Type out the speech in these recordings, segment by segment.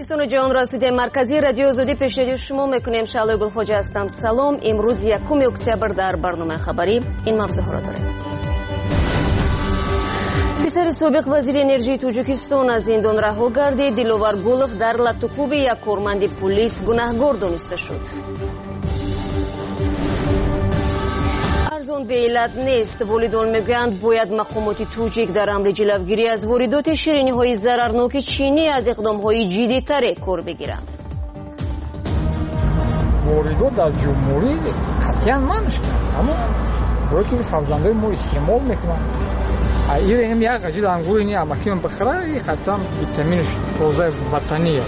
دوستان جهان را استودیوی مرکزی رادیو آزادی پیشنهاد شما میکنیم. شعله گلخواجه هستم. سلام. امروز 1 اکتبر در برنامه خبری این موضوع را داریم. پسر سابق وزیر انرژی توجیکستان از زندان رها گردید. دلوار گولوف در لطوکوب یک کارمند پلیس گناهکار دانسته شد. ارزان به علت نیست. والیدان میگویند باید مقامات توجیک در امر جلوگیری از واردات شیرینی‌های ضررناک چینی از اقدام‌های جدی‌تر کار بگیرند. واردات در جمهوری قطعاً منع شد، اما برای که فرزندای ما استعمال میکنن. این یک قضیه انگور نی اماکن بخره قطعاً ویتامینش تازه وطنیه.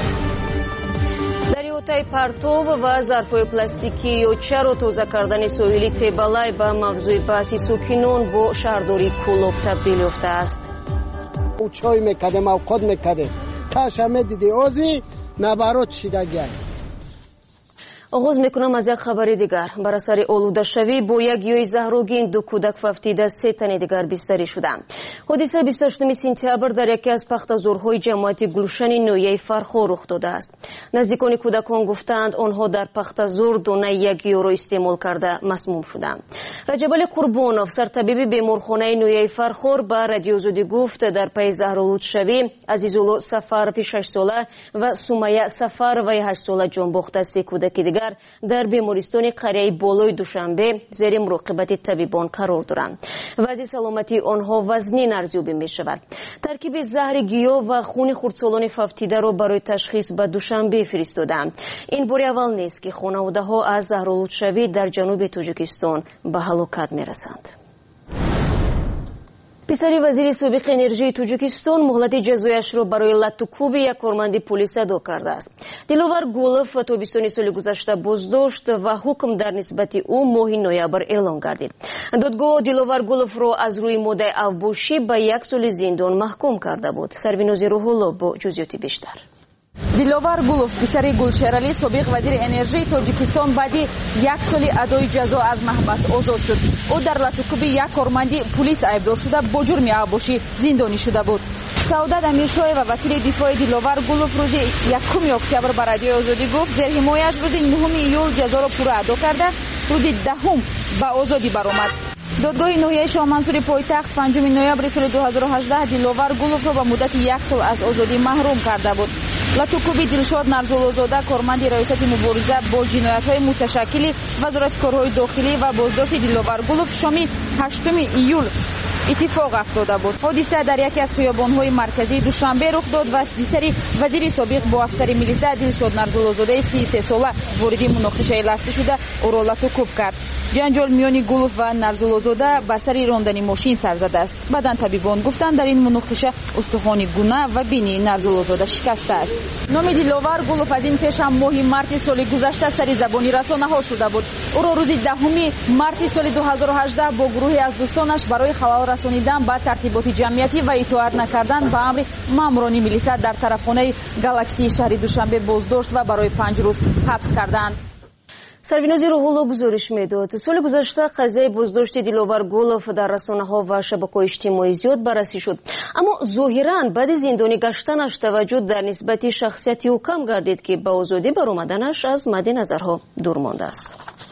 دریاچه پرتو و ظرف‌های پلاستیکی یا چرا تازه کردن ساحلی تبالای به موضوع بحث ساکنان با شهرداری کولوب تبدیل یافته است. او چای میکرده موقع میکرده تاشمه دیدی اوزی نبارات شیدگی. آغاز میکنم از یک خبر دیگر. بر اثر آلوده شوی با یک گیاه زهرآگین 2 کودک فوتیده 3 تن دیگر بستری شدند. حادثه 28 سپتامبر در یکی از پخته‌زورهای جماعت گلشن نویه فرخار رخ داده است. نزدیکان کودکان گفتند آنها در پخته‌زور دانه یک گیاه را استعمال کرده مسموم شدند. رجب علی قربانوف سرطبیب بیمارخانه نویه فرخار به رادیو آزادی گفت در پی زهرآلود شوی عزیزالله سفر 6 ساله و سمیه سفر و 8 ساله جان باخته 3 کودک دیگر در بیمارستان قریه بالای دوشنبه زیر مراقبت طبیبان قرار دارند. وضع سلامتی آنها وزنی ارزیابی می شود. ترکیب زهر گیاه و خون خردسالان فوتیده را برای تشخیص به دوشنبه فرستادند. این بار اول نیست که خانواده ها از زهرآلود شوی در جنوب تاجیکستان به هلاکت می رسند. پسر وزیر سابق انرژی توجیکستان مهلت جزایش را برای لطوکوب یک کارمند پلیس ادا کرده است. دلوار گولوف تابستان سال گذشته بازداشت و حکم در نسبت او ماه نوامبر اعلان گردید. دادگاه دلوار گولوف را از روی مدعی اوباشی به 1 سال زندان محکوم کرده بود. سرویناز روح‌الله با جزئیات بیشتر. دلوار گولوف پسر گلشرعلی سابق وزیر انرژی تاجیکستان بعد 1 سال ادای جزا از محبس آزاد شد. او در لطوکوب یک کارمند پلیس ایبدار شده با جرم اوباشی زندانی شده بود. سعادت امیرشاه و وکیل دفاع دلوار گولوف روز 1 اکتبر به رادیو آزادی گفت زیر حمایش روز 9 ایول جزا را پورا ادا کرده، روز 10 به آزادی برآمد. دادگاه ناحیه شاه منصور پایتخت 5 نوامبر سال 2018 دلوار گولوف را به مدت 1 سال از آزادی محروم کرده بود. لطوکوبی دلشاد نرزالزاده کارمند ریاست مبارزه با جنایت‌های متشکل وزارت کارهای داخلی و بازداشت دلوار گولوف شام 8 ایول اتفاق افتاده بود. حادثه در یکی از خیابان‌های مرکزی دوشنبه رخ داد و پسر وزیر سابق با افسر میلیسا دلشاد نرزالزاده 33 ساله وارد مناقشه لفظی شده او را لطوکوب کرد. جنجال میان گولوف و نرزالزاده به سر راندن ماشین سر زده است. بعداً طبیبان گفتند در این مناقشه استخوان گونه و بینی نرزالزاده شکسته است. نام دلوار گولوف از این پیش هم ماه مارت سال گذشته سر زبانی رسانه‌ها شده بود. او را روز 10 مارت سال 2018 با گروهی از دوستانش برای خلال رسانیدن به ترتیبات جمعیتی و اطاعت نکردن به امر ماموران میلیسا در طرفخانه گالاکسی شهر دوشنبه بازداشت و برای 5 روز حبس کردند. سرویناز روح‌الله گزارش میداد. سال گذشته قضیه بازداشت دلوار گولوف در رسانه‌ها و شبکه‌های اجتماعی زیاد بررسی شد، اما ظاهراً بعد زندانی گشتنش توجه در نسبت شخصیتی او کم گردید که به آزادی برآمدنش از مد نظرها دور مانده است.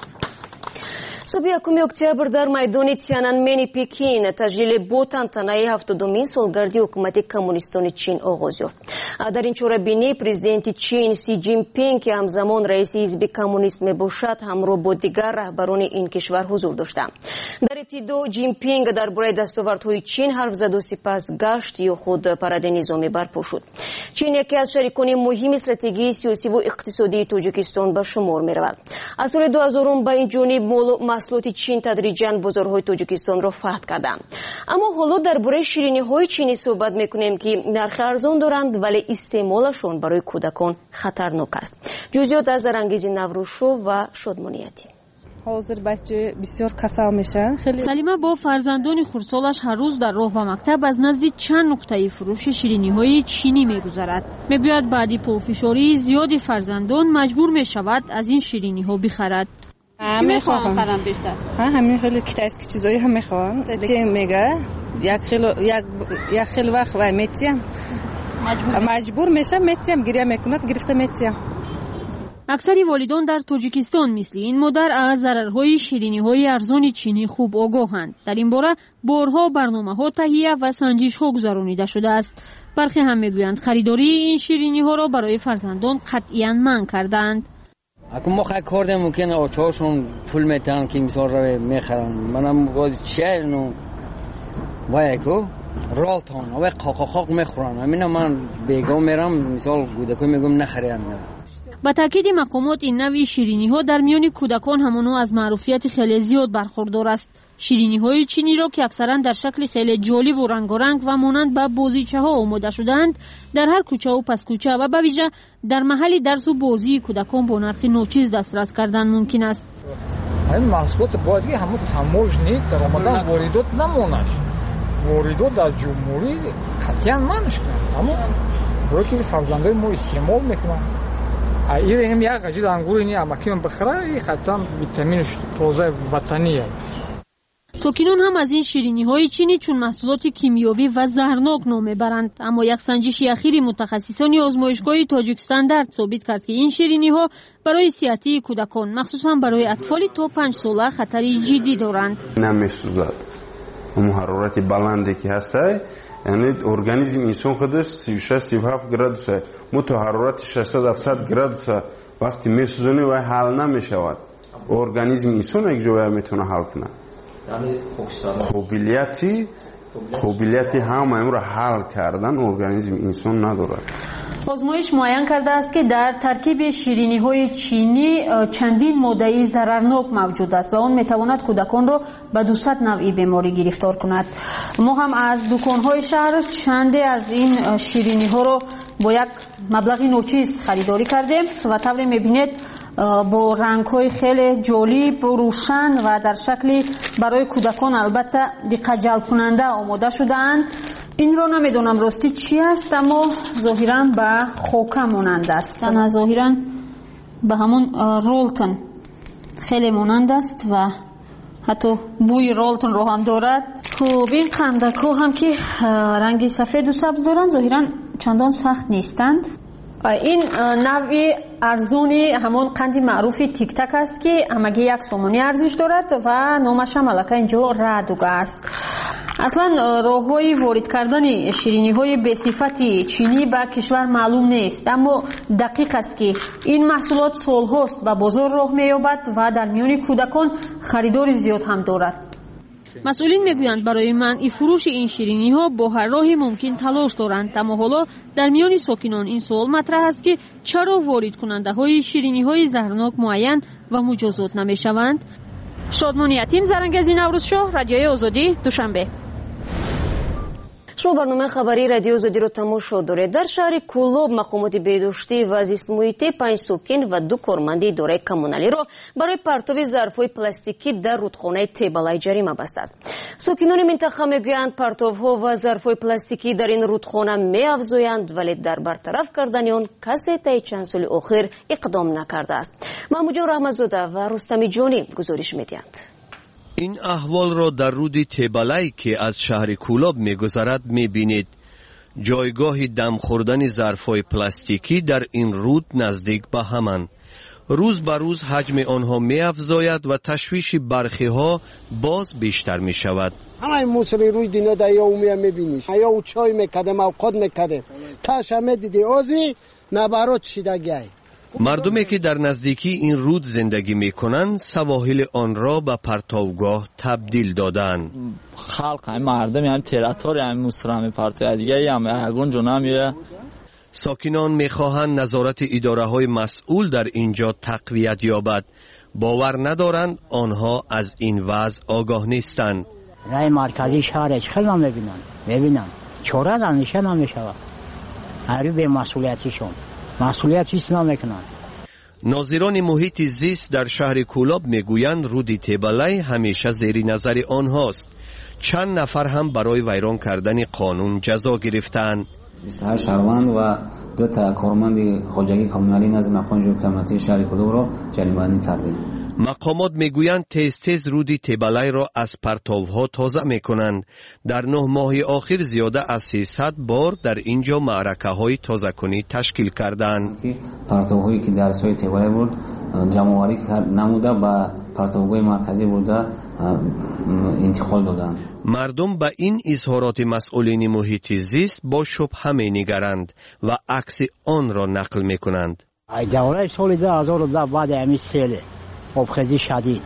صبح 1 اکتبر در میدان تیانانمن پکین تجلیل با تنطنه 70مین سالگردی حکومت کمونیستان چین آغاز یافت. در این چهاره‌بینی پرزیدنت چین سی جین پینگ که همزمان رئیس حزب کمونیست میباشد همراه با دیگر رهبران این کشور حضور داشتند. در ابتدا جین پینگ درباره دستاوردهای چین حرف زد و سپس گشت یا خود پرد نظامی برپا شد. چین یکی از شریکان مهم استراتژی سیاسی و اقتصادی تاجیکستان به شمار می‌رود. از سال 2000 به این جانب محصولات چین تدریجاً بازارهای تاجیکستان را فتح کردند. اما حالا درباره شیرینی‌های چینی صحبت می‌کنیم که نرخ ارزان دارند ولی استعمالشان برای کودکان خطرناک است. جزئیات از رنگیز نوروشو و شادمانیتی. حاضر بچه بسیار کسل میشن. سلیمه با فرزندان خردسالش هر روز در راه به مکتب از نزد چند نقطه فروش شیرینی‌های چینی می‌گذرد. می‌گوید بعدی پرفشاری زیادی فرزندان مجبور می‌شود از این شیرینی‌ها بخرد. میخوام خرم بیشتر. همین خیلی کتایسکی چیزایی هم میخوام. چی میگه؟ یک خیلی وقت و میتیم مجبور میشم میتیم گریه میکند گرفته میتیم. اکثری والدان در تاجیکستان مثل این مادر از ضررهای شیرینی‌های ارزان چینی خوب آگاهند. در این باره بارها برنامه‌ها تهیه و سنجش‌ها گذرانیده شده است. برخی هم میگویند خریداری این شیرینی‌ها را برای فرزندان قطعاً منع کردند. اگه ما خیلی کار داریم ممکن آچه‌هاشون پول میتن که مثال را میخرن. منم گفت چیه نو وایکو رالتون و قاق میخورن. همین من بیگاه میرم مثال کودکو میگم نخرین. با تاکید مقامات این نوع شیرینی‌ها در میان کودکان همانو از معروفیت خیلی زیاد برخوردار است. شیرینی‌های چینی را که اکثرا در شکل خیلی جالب و رنگارنگ و مانند به بازیچه‌ها آماده شده‌اند در هر کوچه و پس کوچه و به ویژه در محل درس و بازی کودکان با نرخ ناچیز دسترس کردن ممکن است. این محصولات باید همون تموجنی در آمدن واردات نماند. واردات در جمهوری قطعاً منعش کنند. اما برای که فرزندان ما استعمال میکنند. این یک قجید انگور اینی اماکن بخره این قطعاً ویتامینش تازه وطنیه. ساکنان هم از این شیرینی‌های چینی چون محصولات کیمیاوی و زهرناک نام میبرند، اما یک سنجش اخیری متخصصان آزمایشگاه تاجیکستان درد ثابت کرد که این شیرینی‌ها برای صحت کودکان مخصوصاً برای اطفال تا 5 ساله خطری جدی دارند. نمی‌سوزد. اون حرارت بلندی که هسته یعنی ارگانیسم انسان خودش 36-37 گرادوسه مت حرارت 600-700 گرادوسه وقتی میسوزونه و حل نمیشود. ارگانیسم انسان یک جوری میتونه حل کنه. یعنی قابلیتی همه را حل کردن ارگانیسم انسان نداره. آزمایش معین کرده است که در ترکیب شیرینی‌های چینی چندین ماده ضررناک موجود است و آن میتواند کودکان را به 200 نوع بیماری گرفتار کند. ما هم از دکان‌های شهر چندی از این شیرینی‌ها را با یک مبلغ ناچیز خریداری کردیم و طوری می‌بینید با رنگ‌های خیلی جالب و روشن و در شکلی برای کودکان البته دقت جلب کننده آماده شده‌اند. این رو نمیدونم راستی چی است اما ظاهراً به خوکه مانند است. اما ظاهراً به همون رولتون خیلی مانند است و حتی بوی رولتون رو هم دارد. خب این قندک ها هم که رنگ سفید و سبز دارند ظاهراً چندان سخت نیستند. این نوع ارزونی همون قند معروفی تیک تک است که همگی 1 سومانی ارزش دارد و نامش هم البته اینجا ردوگه است. اصلا راه‌های وارد کردن شیرینی‌های به صفت چینی به کشور معلوم نیست، اما دقیق است که این محصولات سال‌هاست به بازار راه می‌یابد و در میان کودکان خریدار زیاد هم دارد. مسئولین میگویند برای منع فروش این شیرینی‌ها با هر راهی ممکن تلاش دارند، اما حالا در میان ساکنان این سوال مطرح است که چرا وارد کننده‌های شیرینی‌های زهرناک معین و مجازات نمی‌شوند. شادمان یتیم، زرنگزی نوروزشاه، رادیوی آزادی، دوشنبه. شما برنامه خبری رادیو آزادی رو تماشا دارید. در شهر کولوب مقامات بهداشتی و زیست محیطی 5 ساکن و 2 کارمند اداره کمونالی را برای پرتاب ظرف‌های پلاستیکی در رودخانه تیبالای جریمه بسته است. ساکنان منطقه میگویند پرتاب‌ها و ظرف‌های پلاستیکی در این رودخانه می‌افزایند ولی در برطرف کردن آن کسی تا چند سال اخیر اقدام نکرده است. محمود رحمت‌زاده و رستمی جانی گزارش می‌دهند. این احوال را در رود تیبالای که از شهر کولوب می‌گذرد می‌بینید. جایگاه دم خوردن ظرف‌های پلاستیکی در این رود نزدیک به همان. روز به روز حجم آنها می‌افزاید و تشویش برخی‌ها باز بیشتر می‌شود. همه موسری روی دینا در یا می‌بینیش. یا چای می‌کده موقع می‌کده. تاش هم دیدی اوزی نبرات شیدگی. مردمی که در نزدیکی این رود زندگی میکنند سواحل آن را به پرتوگاه تبدیل دادند. خلق مردم هم تراتور هم موسرا پرتو دیگه هم اگون جونم. ساکنان میخواهند نظارت اداره های مسئول در اینجا تقویت یابد. باور ندارند آنها از این وضع آگاه نیستند. رای مرکزی شهر خیلی میبینن چاره دانشه نمیشود. هر به مسئولیتشون مسئولیت هیچ نمیکنند. ناظران محیط زیست در شهر کولوب میگویند رود تیبالای همیشه زیر نظر آنهاست. چند نفر هم برای ویران کردن قانون جزا گرفتند. 28 شهروند و 2 کارمند خواجگی کمونالی نظم مخازن حکومتی شهر کولوب را جریمه‌بندی کردیم. مقامات میگویند تیز تیز رود تبلای را از پرتوها تازه میکنند. در 9 ماه آخر زیاده از 300 بار در اینجا معرکه های تازه کنی تشکیل کردند. پرتوهایی که در سوی تبلای بود جمع‌آوری نموده با پرتوهای مرکزی بوده انتقال دادند. مردم به این اظهارات مسئولین محیط زیست با شبهه می‌نگرند و عکس آن را نقل میکنند. دوره سال 2010 بعد همین سیل آبخیزی شدید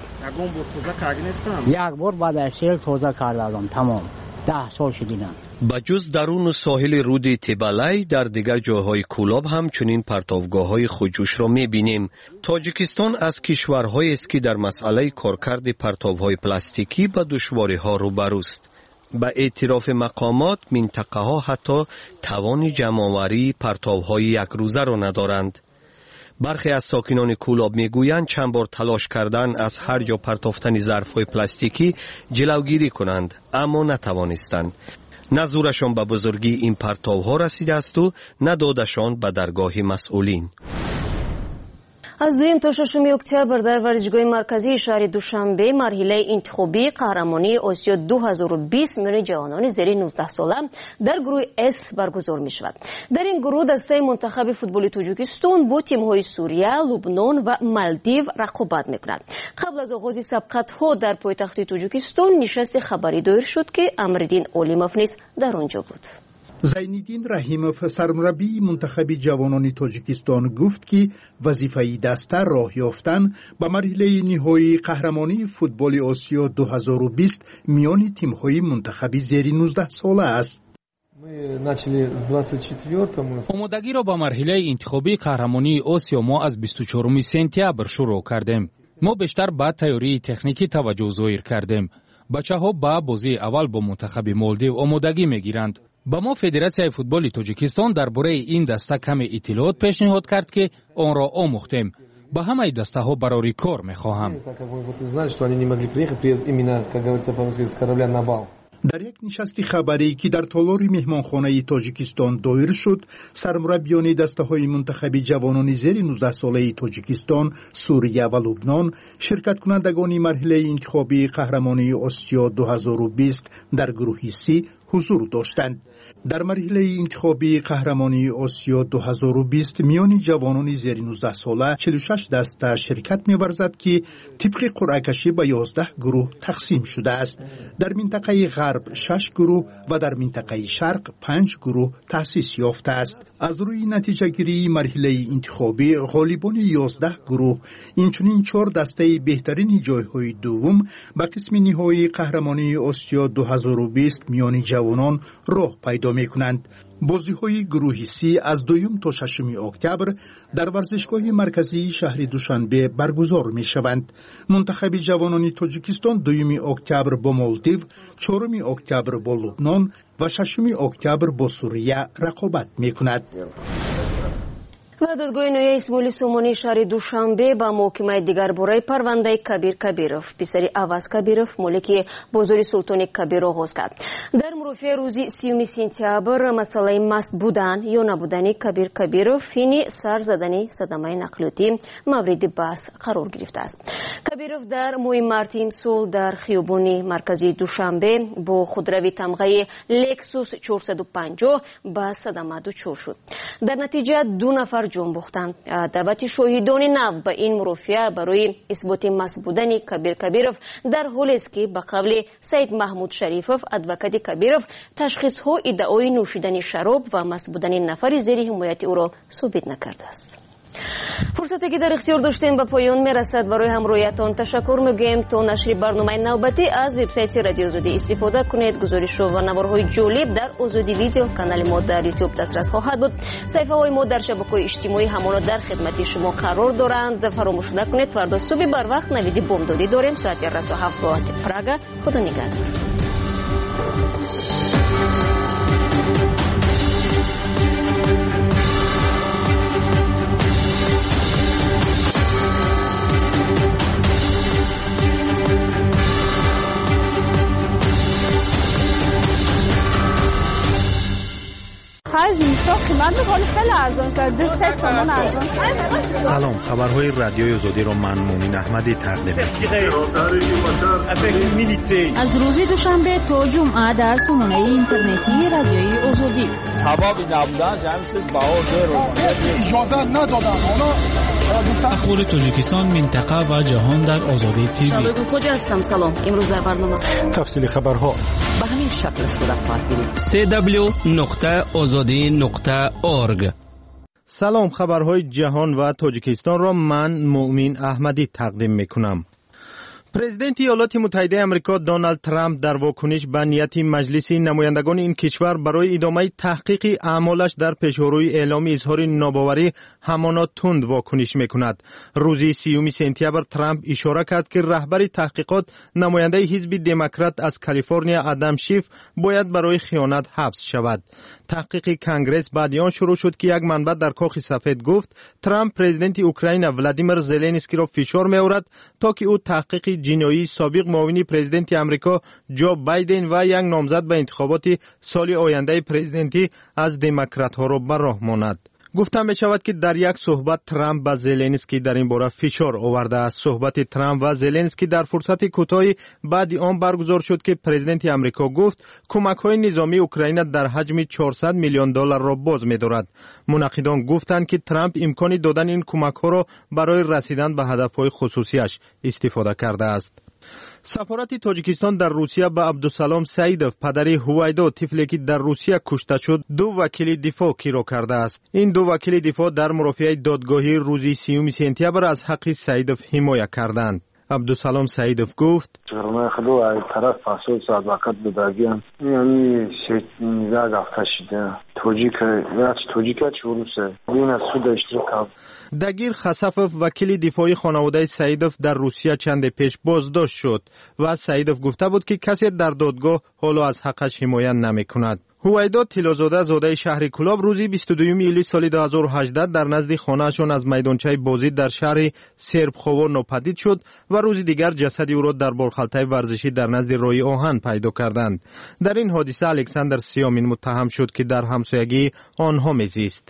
یک بار بعد از سیل تازه کردم. تمام 10 سال شدیدم. بجز درون ساحل رود تبلای در دیگر جاهای کولاب هم چنین پرتوگاه‌های خودجوش را می‌بینیم. تاجیکستان از کشورهایی است که در مسئله کارکرد پرتوهای پلاستیکی با دشواری‌ها روبروست. به اعتراف مقامات منطقه‌ها حتی توان جمع‌آوری پرتوهای یک روزه را ندارند. برخی از ساکنان کولاب میگویند چند بار تلاش کردن از هر جا پرتافتن ظرف‌های پلاستیکی جلوگیری کنند اما نتوانستند. نه زورشان به بزرگی این پرتوها رسیده است و نه دادشان به درگاه مسئولین. از 2 تا 6 اکتبر در ورزشگاه مرکزی شهر دوشنبه مرحله انتخابی قهرمانی آسیا 2020 میان جوانان زیر 19 ساله در گروه S برگزار می شود. در این گروه دسته منتخب فوتبال تاجیکستان با تیم‌های سوریه، لبنان و مالدیو رقابت می‌کند. قبل از آغاز سبقت‌ها در پایتخت تاجیکستان نشست خبری دایر شد که امرالدین علیموف نیز در آنجا بود. زینالدین رحیموف سرمربی منتخب جوانان تاجیکستان گفت که وظیفه دسته راه یافتن به مرحله نهایی قهرمانی فوتبال آسیا 2020 میان تیم‌های منتخب زیر 19 ساله است. آمادگی را با مرحله انتخابی قهرمانی آسیا ما از 24 سپتامبر شروع کردیم. ما بیشتر به تیاری تکنیکی توجه ظاهر کردیم. بچه‌ها با بازی اول با منتخب مالدیو آمادگی می‌گیرند. با ما فدراسیون فوتبال تاجیکستان درباره این دسته کم اطلاعات پیشنهاد کرد که آن را آموختیم. با همه دسته ها برای کار می‌خواهم. در یک نشست خبری که در تالار مهمانخانه تاجیکستان دایر شد، سرمربیان دسته‌های منتخب جوانان زیر 19 ساله تاجیکستان، سوریه و لبنان شرکت کنندگان مرحله انتخابی قهرمانی آسیا 2020 در گروه C حضور داشتند. در مرحله انتخابی قهرمانی آسیا 2020 میان جوانان زیر 19 ساله 46 دسته شرکت می‌ورزد که طبق قرعه کشی به 11 گروه تقسیم شده است. در منطقه غرب 6 گروه و در منطقه شرق 5 گروه تأسیس یافته است. از روی نتیجه گیری مرحله انتخابی غالبان 11 گروه اینچنین 4 دسته بهترین جایهای دوم به قسم نهایی قهرمانی آسیا 2020 میان جوانان راه پیدا می‌کنند. بازی‌های گروه C از 2 تا 6 اکتبر در ورزشگاه مرکزی شهر دوشنبه برگزار می‌شوند. منتخب جوانان تاجیکستان 2 اکتبر با مالدیو، 4 اکتبر با لبنان و 6 اکتبر با سوریه رقابت می‌کند. و دادگاه نوی اسماعیل سومانی شهر دوشنبه با محکمه دیگر برای پرونده کبیر کبیروف پسر عوض کبیروف مالک بازار سلطان کبیر آغاز کرد. در مرافعه روزی 30 سپتامبر مسئله مست بودن یا نبودن کبیر کبیروف فینی سر زدن صدمه نقلیاتی مورد بحث قرار گرفته است. کبیروف در ماه مارت امسال در خیابان مرکزی دوشنبه با خودروی تمغه لکسوس 450 به صدمه دچار شد. در نتیجه 2 نفر جان باختند. دعوت شاهدان نو به این مرافعه برای اثبات مست بودن کبیر کبیروف در حالی است که به قول سید محمود شریفوف ادوکات کبیروف تشخیص ها ادعای نوشیدن شراب و مست بودن نفر زیر حمایت او را ثابت نکرده است. فرصتی که در اختیار داشتیم به پایان میرسد. برای همراهیتان تشکر میگوییم. تا نشر برنامه نوبتی از وبسایت رادیو آزادی استفاده کنید. گزارش و نوارهای جالب در آزادی ویدیو کانال ما در یوتیوب دسترس خواهد بود. صفحه های ما در شبکه‌های اجتماعی همانا در خدمت شما قرار دارند. فراموش نکنید فردا صبح بر وقت نوید بامدادی داریم ساعت 7 با پراگ. خدا نگهدار. خرج میشه قیمت ولی خیلی ارزان شد 2-3 تومان ارزان شد. سلام، خبرهای رادیوی آزادی را من مومین احمدی تقدیم از روز دوشنبه تا جمعه در سامانه اینترنتی رادیوی آزادی. سبب نبودنش همین چیز اجازه ندادن. اخبار تاجیکستان، منطقه و جهان در آزادی تیوی. شباب خوش هستم. سلام. امروز در برنامه تفصیل خبرها به همین شکل صورت خواهد گرفت. www.azadi.org. سلام، خبرهای جهان و تاجیکستان را من مومین احمدی تقدیم میکنم. پرزیدنت ایالات متحده آمریکا دونالد ترامپ در واکنش به نیت مجلس نمایندگان این کشور برای ادامه تحقیق اعمالش در پیشروی اعلام اظهار ناباوری همانا تند واکنش میکند. روز 30 سپتامبر ترامپ اشاره کرد که رهبر تحقیقات نماینده حزب دموکرات از کالیفرنیا آدم شیف باید برای خیانت حبس شود. تحقیق کنگره بعد آن شروع شد که یک منبع در کاخ سفید گفت ترامپ پرزیدنت اوکراین ولادیمیر زلنسکی را فشار می‌آورد تا که او تحقیق جنایی سابق معاون پرزیدنت آمریکا جو بایدن و یک نامزد به انتخابات سال آینده پرزیدنتی از دموکرات‌ها را بر راه ماند. گفتم بشود که در یک صحبت ترامپ با زلنسکی در این باره فشار آورده است. صحبت ترامپ و زلنسکی در فرصت کوتاهی بعد آن برگزار شد که پرزیدنت آمریکا گفت کمک‌های نظامی اوکراین در حجم 400 میلیون دلار را باز می‌دارد. منقدان گفتند که ترامپ امکان دادن این کمک‌ها را برای رسیدن به هدف‌های خصوصیش استفاده کرده است. سفارت تاجیکستان در روسیه به عبدالسلام سعیدوف پدر هویدا طفلی که در روسیه کشته شد دو وکیل دفاع گیرو کرده است. این دو وکیل دفاع در مرافعه دادگاهی روز 30 سپتامبر از حق سعیدوف حمایت کردند. عبدالسلام سعیدوف گفت خلو از طرف فاسد صداقت بداگیم یعنی شیطان گفته شده توجیکات روسه این از سود اشتراک. دگیر خسافف وکیل دفاعی خانواده سعیدوف در روسیه چند پیش بازداشت شد و سعیدوف گفته بود که کسی در دادگاه حالا از حقش حمایت نمی‌کند. هویدا تیلازاده زاده شهر کلاب روزی 22 ایولی سال 2018 در نزد خانه‌شان از میدانچه بازی در شهر سربخوار ناپدید شد و روز دیگر جسد او را در بالخلطه ورزشی در نزد روی آهن پیدا کردند. در این حادثه الکساندر سیامین متهم شد که در همسایگی آنها میزیست.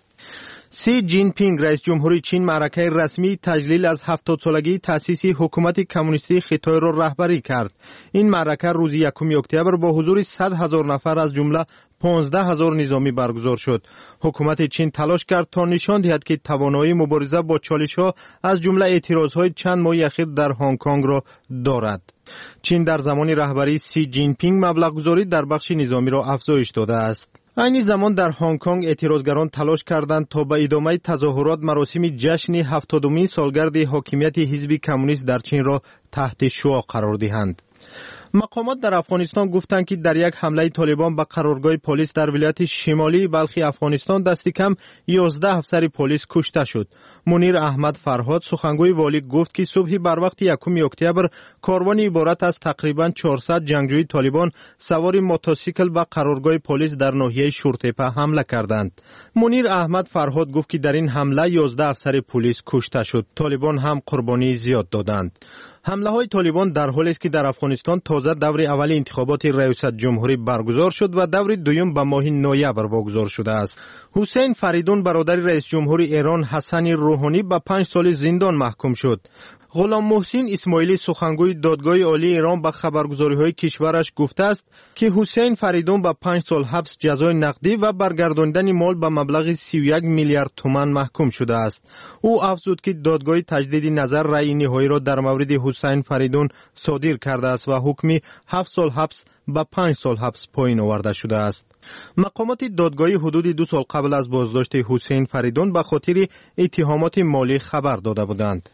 سی جین پینگ رئیس جمهوری چین معرکه رسمی تجلیل از 70 سالگی تأسیس حکومت کمونیستی خیتای را رهبری کرد. این معرکه روز 1 اکتبر با حضور 100,000 نفر از جمله 15,000 نظامی برگزار شد. حکومت چین تلاش کرد تا نشان دهد که توانایی مبارزه با چالش‌ها از جمله اعتراض‌های چند ماه اخیر در هنگ کنگ را دارد. چین در زمان رهبری سی جین پینگ مبلغ‌گذاری در بخش نظامی را افزایش داده است. این زمان در هنگ کنگ اعتراضگران تلاش کردند تا به ادامه تظاهرات مراسم جشن 70مین سالگرد حاکمیت حزب کمونیست در چین را تحت شعاع قرار دهند. مقامات در افغانستان گفتند که در یک حمله طالبان به قرارگاه پلیس در ولایت شمالی بلخ افغانستان دست کم 11 افسر پلیس کشته شد. منیر احمد فرهاد سخنگوی والی گفت که صبح بر وقت 1 اکتبر کاروانی عبارت از تقریبا 400 جنگجوی طالبان سوار موتورسیکل به قرارگاه پلیس در ناحیه شورتپه حمله کردند. منیر احمد فرهاد گفت که در این حمله 11 افسر پلیس کشته شد. طالبان هم قربانی زیاد دادند. حمله های طالبان در حالی است که در افغانستان تازه دور اول انتخابات ریاست جمهوری برگزار شد و دور دوم به ماه نوامبر واگذار شده است. حسین فریدون برادر رئیس جمهور ایران حسن روحانی به 5 سال زندان محکوم شد. غلام محسن اسماعیلی سخنگوی دادگاه عالی ایران به خبرگزاری‌های کشورش گفته است که حسین فریدون به 5 سال حبس جزای نقدی و برگرداندن مال به مبلغ 31 میلیارد تومان محکوم شده است. او افزود که دادگاه تجدید نظر رأی نهایی را در مورد حسین فریدون صادر کرده است و حکم 7 سال حبس به 5 سال حبس پایین آورده شده است. مقامات دادگاهی حدود 2 سال قبل از بازداشت حسین فریدون به خاطر اتهامات مالی خبر داده بودند.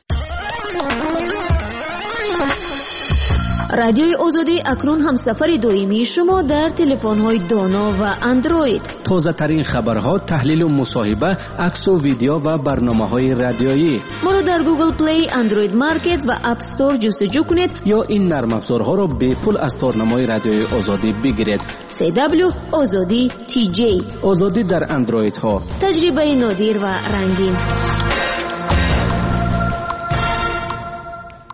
رادیوی آزادی اکنون هم سفر دائمی شما در تلفن‌های دانا و اندروید. تازه ترین خبرها، تحلیل و مصاحبه، عکس و ویدیو و برنامه‌های رادیویی. ما را در گوگل پلی، اندروید مارکت و اپ استور جستجو کنید یا این نرم افزارها را به پول از تارنمای رادیوی آزادی بگیرید. CW آزادی TJ آزادی در اندروید ها. تجربه نادر و رنگین. به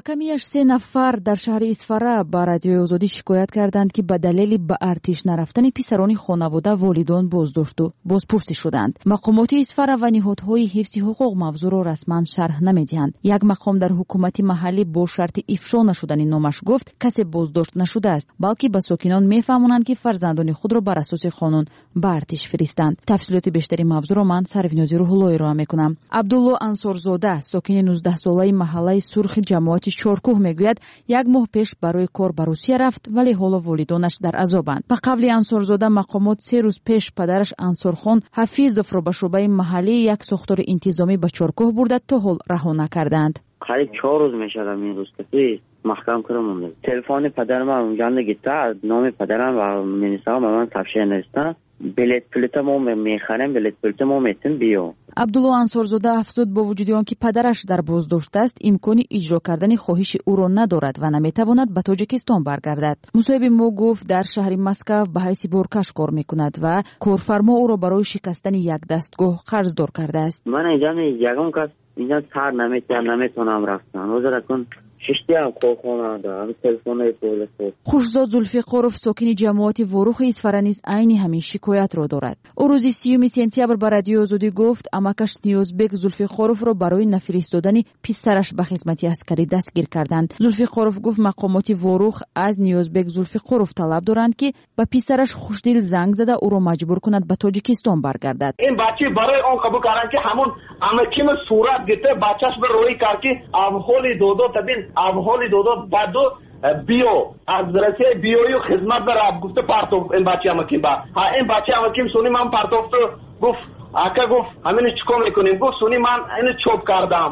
کمیش 3 نفر در شهر اسفره با رادیوی آزادی شکایت کردند که به دلیل به ارتش نرفتن پسران خانواده والدان بازداشت و بازپرسی شدند. مقامات اسفره و نهادهای حفظ حقوق موضوع را رسما شرح نمیدهند. یک مقام در حکومت محلی با شرط افشا نشدن نامش گفت کسی بازداشت نشده است، بلکه به ساکنان میفهمونند که فرزندان خود را بر اساس قانون به ارتش فرستند. تفصیلات بیشتری موضوع را من سرویناز روح‌الله ارائه میکنم. عبدالله انصارزاده ساکن 19 ساله محله سرخ جماعت چارکوه میگوید یک ماه پیش برای کار به روسیه رفت ولی حالا والدانش در عذابند. به قبل انصارزاده مقامات 3 روز پیش پدرش انصارخان حفیظов را به شعبه محلی یک ساختار انتظامی به چارکوه برده تا حال رها نکردند. قریب 4 روز میشه این روز که محکم کردم. تلفن پدرم اونجا نگیتا، نام پدرم و مینیسا من تفسیر نوشتم. بلیت پلیتمو میخرم، بلیت پلیتمو میتون بیو. عبدالله انصارزاده افزود با وجود آنکه پدرش در بازداشت است امکانی اجرا کردن خواهش او را ندارد و نمیتواند به تاجیکستان برگردد. مصاحبه ما گفت در شهر مسکو به حیث بارکش کار میکند و کارفرما او را برای شکستن یک دستگاه قرضدار کرده است. من اینجا یگم کس اینجا سر نمیتونم رفتن. روزا کن ششتی هم کارخانه دارم، تلفن پلیس. خوشزاد زلفیقارov ساکن جماعت وروخ اسفره نیز عین همین شکایت را دارد. او روز 30 سپتامبر به رادیو آزادی گفت امکش نیازبک زلفیقارov را برای نفرستادن پسرش به خدمت عسکری دستگیر کردند. زلفیقارov گفت مقامات وروخ از نیازبک زلفیقارov طلب دارند که به پسرش خوشدل زنگ زده او را مجبور کند به تاجیکستان برگردد. این بچه برای اون قبول کردن که همون امکیم صورت گرفته بچه‌ش به روی کار که احوال دودو تبین احوال دودو بعدو بیو از رسه بیوی خدمت در گفته پارتو این بچه امکیم با ها این بچه امکیم سونی من پارتو گفت آقا گفت همین چیکار میکنیم؟ گفت سونی من اینو چوب کردم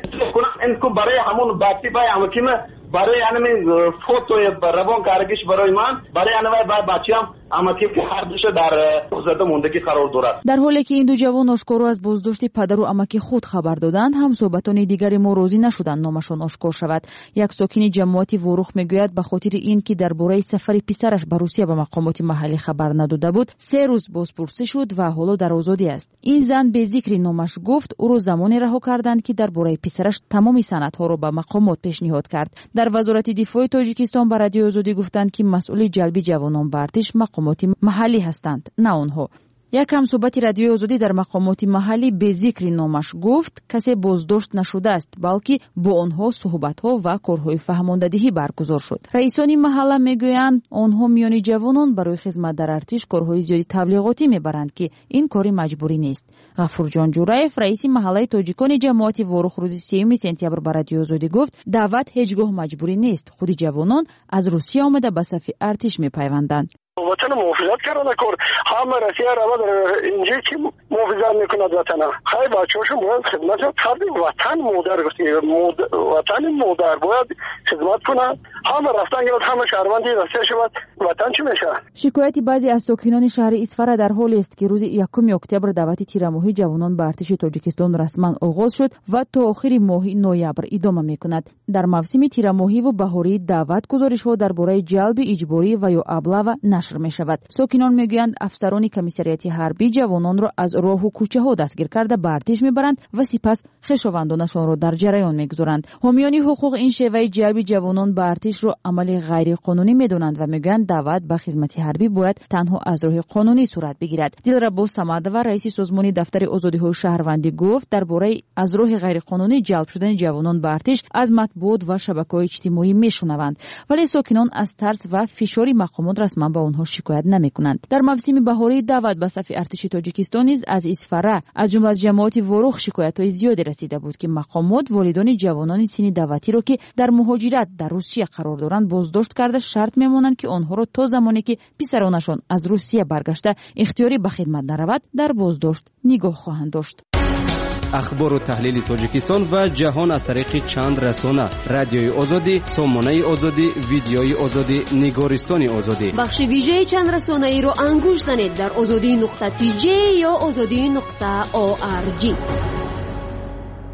این کو برای همون بچه بای امکیم برای همین فوتو روان کارگیش برای من برای انوای بچه هم اما که هر دوشه در زده موندگی قرار دارد. در حالی که این دو جوان آشکارا از بازداشت پدر و عمک خود خبر دادند، هم صحبتان دیگری ما راضی نشدند نامشان آشکار شود. یک ساکن جماعت وروخ میگوید به خاطر این که درباره سفر پسرش به روسیه به مقامات محلی خبر نداده بود 3 روز بازپرسی شد و حالا در آزادی است. این زن به ذکر نامش گفت او را زمانی رها کردند که درباره پسرش تمام سندها را به مقامات پیشنهاد کرد. در وزارت دفاع تاجیکستان به رادیو آزادی گفتند که مسئول جلب جوانان به ارتش مقامات محلی هستند، نه آنها. یک همصحبت رادیو آزادی در مقامات محلی به ذکر نامش گفت کسی بازداشت نشده است، بلکه با آنها صحبت‌ها و کارهای فهماندهی برگزار شد. رئیسان محله میگویند آنها میان جوانان برای خدمت در ارتش کارهای زیادی تبلیغاتی میبرند که این کاری مجبوری نیست. غفورجان جورایف رئیس محله تاجیکان جماعت وروخ روز 3 سپتامبر به رادیو آزادی گفت دعوت هیچگاه مجبوری نیست، خود جوانان از روسیه آمده به صف ارتش میپیوندند. وطن محافظت کردن کار همه روسیه را در اینجا که محافظت میکند وطن خیلی بچه‌هاشون باید خدمت کرد. وطن مادر وطن مادر باید خدمت کنند. همه رفتن گرد همه شهروندی روسیه شود وطن چی میشه؟ شکایت بعضی از ساکنان شهر اسفره در حالی است که روز 1 اکتبر دعوت تیرماهی جوانان به ارتش تاجیکستان رسما آغاز شد و تا آخر ماه نوامبر ادامه میکند. در موسم تیرماهی و بهاری دعوت گزارش‌ها درباره جلب اجباری و یا ابله نشر می شود. ساکنان میگویند افسران کمیساریات حربی جوانان را از راه و کوچه ها دستگیر کرده به ارتش میبرند و سپس خویشاوندانشان را در جریان میگذارند. حامیان حقوق این شیوه جلب جوانان به ارتش را عمل غیر قانونی میدانند و میگویند دعوت به خدمت حربی باید تنها از راه قانونی صورت بگیرد. دلربا صمدوی رئیس سازمان دفتر آزادی‌های شهروندی گفت درباره از راه غیر قانونی جلب شدن جوانان به ارتش از مطبوعات و شبکه‌های اجتماعی میشنوند، ولی ساکنان از ترس و فشار مقامات رسما به آنها شکایت نمی‌کنند. در موسم بهاری دعوت به صف ارتش تاجیکستان نیز از اسفره از جمله از جماعت وروخ شکایت‌های زیادی رسیده بود که مقامات والدان جوانان سن دعوتی را که در مهاجرت در روسیه قرار دارند بازداشت کرده شرط می‌مانند که آنها را تا زمانی که پسرانشان از روسیه برگشته اختیاری به خدمت نرود در بازداشت نگاه خواهند داشت. اخبار و تحلیل تاجیکستان و جهان از طریق چند رسانه: رادیوی آزادی، سامانه آزادی، ویدیوی آزادی، نگارستان آزادی. بخش ویژه چند رسانه‌ای رو انگوش زنید در azadi.tj یا azadi.org.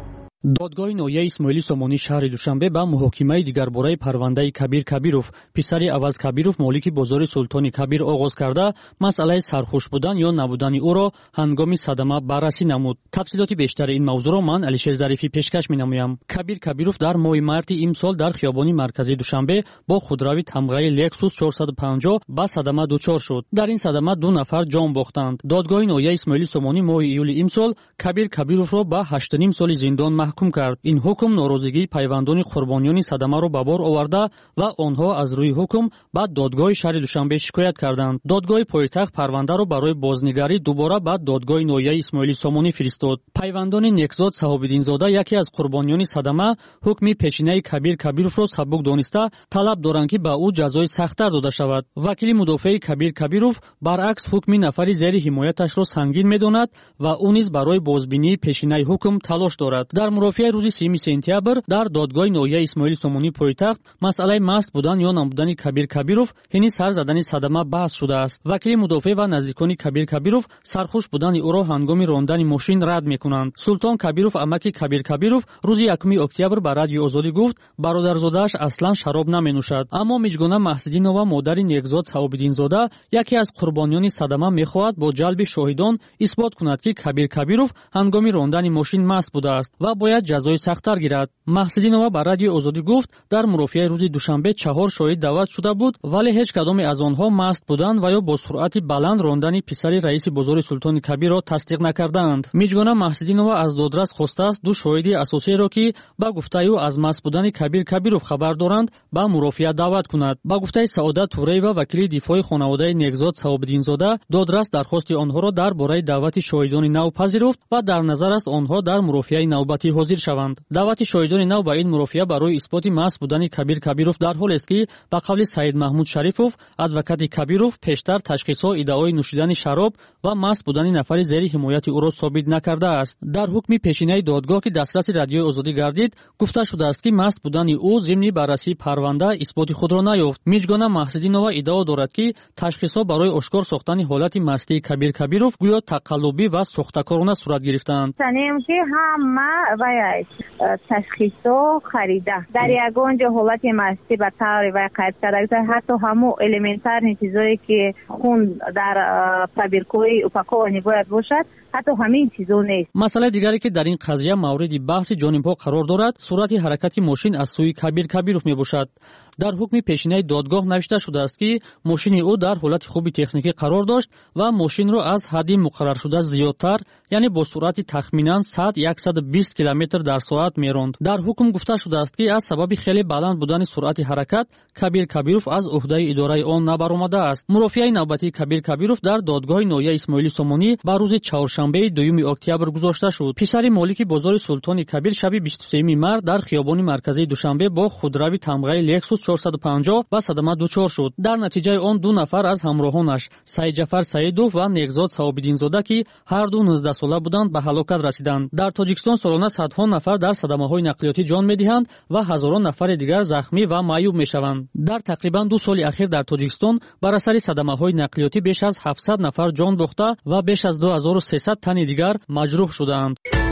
دادگاه نویه اسماعیلی سامانی شهر دوشنبه با محاکمه دیگرباره پرونده کبیر کبیروف پسر عوض کبیروف مالک بازار سلطان کبیر آغاز کرده مسئله سرخوش بودن یا نبودن او را هنگام صدمه بررسی نمود. تفصیلات بیشتر این موضوع را من علیشیر ظریفی پیشکش می‌نمایم. کبیر کبیروف در ماه مارس امسال در خیابان مرکزی دوشنبه با خودروی تمغه لکسوس 450 با صدمه دچار شد. در این صدمه 2 نفر جان باختند. دادگاه نویه اسماعیلی سامانی ماه ایول امسال کبیر کبیروف را به 8.5 سال زندان محکوم کرد. این حکم ناراضگی پیوندان قربانیان صدمه را به بار آورده و آنها از روی حکم به دادگاه شهر دوشنبه شکایت کردند. دادگاه پایتخت پرونده را برای بازنگری دوباره به دادگاه نویه اسماعیلی سامانی فرستاد. پیوندان نکزاد صحابالدین زاده یکی از قربانیان صدمه حکم پیشینه کبیر کبیروف را سبک دانسته طلب دارند که به او جزای سخت‌تر داده شود. وکیل مدافع کبیر کبیروف برعکس حکم نفری زیر حمایتش را سنگین می‌داند و او نیز برای بازبینی پیشینه حکم تلاش دارد. در مرافعه روز 3 سپتامبر در دادگاه نویه اسماعیلی سامانی پایتخت مسئله مست بودن یا نبودن کبیر کبیروف یعنی سر زدن صدمه بحث شده است. وکیل مدافع و نزدیکان کبیر کبیروف سرخوش بودن او را هنگام راندن ماشین رد می‌کنند. سلطان کبیروف عمک کبیر کبیروف روز 1 اکتبر به رادیو آزادی گفت برادرزاده‌اش اصلا شراب نمی‌نوشد، اما میجگونه محسودینова مادر نکزاد صحابالدین زاده یکی از قربانیان صدمه می‌خواهد با جلب شاهدان اثبات کند که کبیر کبیروف هنگام راندن ماشین مست بوده است و باید جزای سخت‌تر گیرد. محسودینова به رادیو آزادی گفت در مرافعه روز دوشنبه 4 شاهد دعوت شده بود ولی هیچ کدام از آنها مست بودند و یا با سرعت بلند راندن پسر رئیس بازار سلطان کبیر را تصدیق نکردند. میجگونه محسودینова از دادرس خواسته است 2 شاهد اساسی را که با گفته او از مست بودن کبیر کبیروف خبر دارند به مرافعه دعوت کند. با گفته سعادت توریوا وکیل دفاع خانواده نکزاد صحابالدین زاده دادرس درخواست آنها را درباره دعوت شاهدان نو پذیرفت و در نظر است آنها در مرافعه نوبتی حاضر شوند. دعوت شاهدان نو به این مرافعه برای اثبات مست بودن کبیر کبیروف در حالی است که به قول سید محمود شریفوف ادوکات کبیروف پیشتر تشخیص ادعای نوشیدن شراب و مست بودن نفر زیر حمایت او را ثابت نکرده است. در حکم پیشینه دادگاه که دسترس رادیو آزادی گردید گفته شده است که مست بودن او ضمن بررسی پرونده اثبات خود را نیافت. میجگونه محسودینова ادعا دارد که تشخیص برای آشکار ساختن حالت مستی کبیر کبیروف گویا تقلبی و ساختکارانه صورت گرفتند. تنیم که همه و تشخیص خریده در یگان جا حالت مستی به طور و قید کرده حتی همو الیمنتار چیزایی که خون در پبیرکوی اپاکوانی باید باشد حتی همین چیزا نیست. مسئله دیگری که در این قضیه مورد بحث جانبها قرار دارد سرعت حرکت ماشین از سوی کبیر کبیروف میباشد. در حکم پیشینه دادگاه نوشته شده است که ماشین او در حالت خوب تکنیکی قرار داشت و ماشین را از حد مقرر شده زیادتر یعنی با سرعت تخمینا 100-120 کیلومتر در ساعت میراند. در حکم گفته شده است که از سبب خیلی بلند بودن سرعت حرکت کبیر کبیروف از عهده اداره آن نبرآمده است. مرافعه نوبتی کبیر کبیروف در دادگاه نویه اسماعیلی سامانی با روز چهارشنبه 2 اکتبر گذاشته شد. پسر مالک بازار سلطان کبیر شب 23 مارس در خیابان مرکزی دوشنبه با خودروی تمغه لکسوس 450 و صدمه دچار شد. در نتیجه آن 2 نفر از همراهانش سید جعفر سیدوف و نکزاد صحابالدین زاده که هر دو 19 ساله بودند به هلاکت رسیدند. در تاجیکستان سالانه صدها نفر در صدمه‌های نقلیاتی جان می‌دهند و هزاران نفر دیگر زخمی و معیوب می‌شوند. در تقریباً 2 سال اخیر در تاجیکستان بر اثر صدمه‌های نقلیاتی بیش از 700 نفر جان باخته و بیش از 2300 تن دیگر مجروح شدند.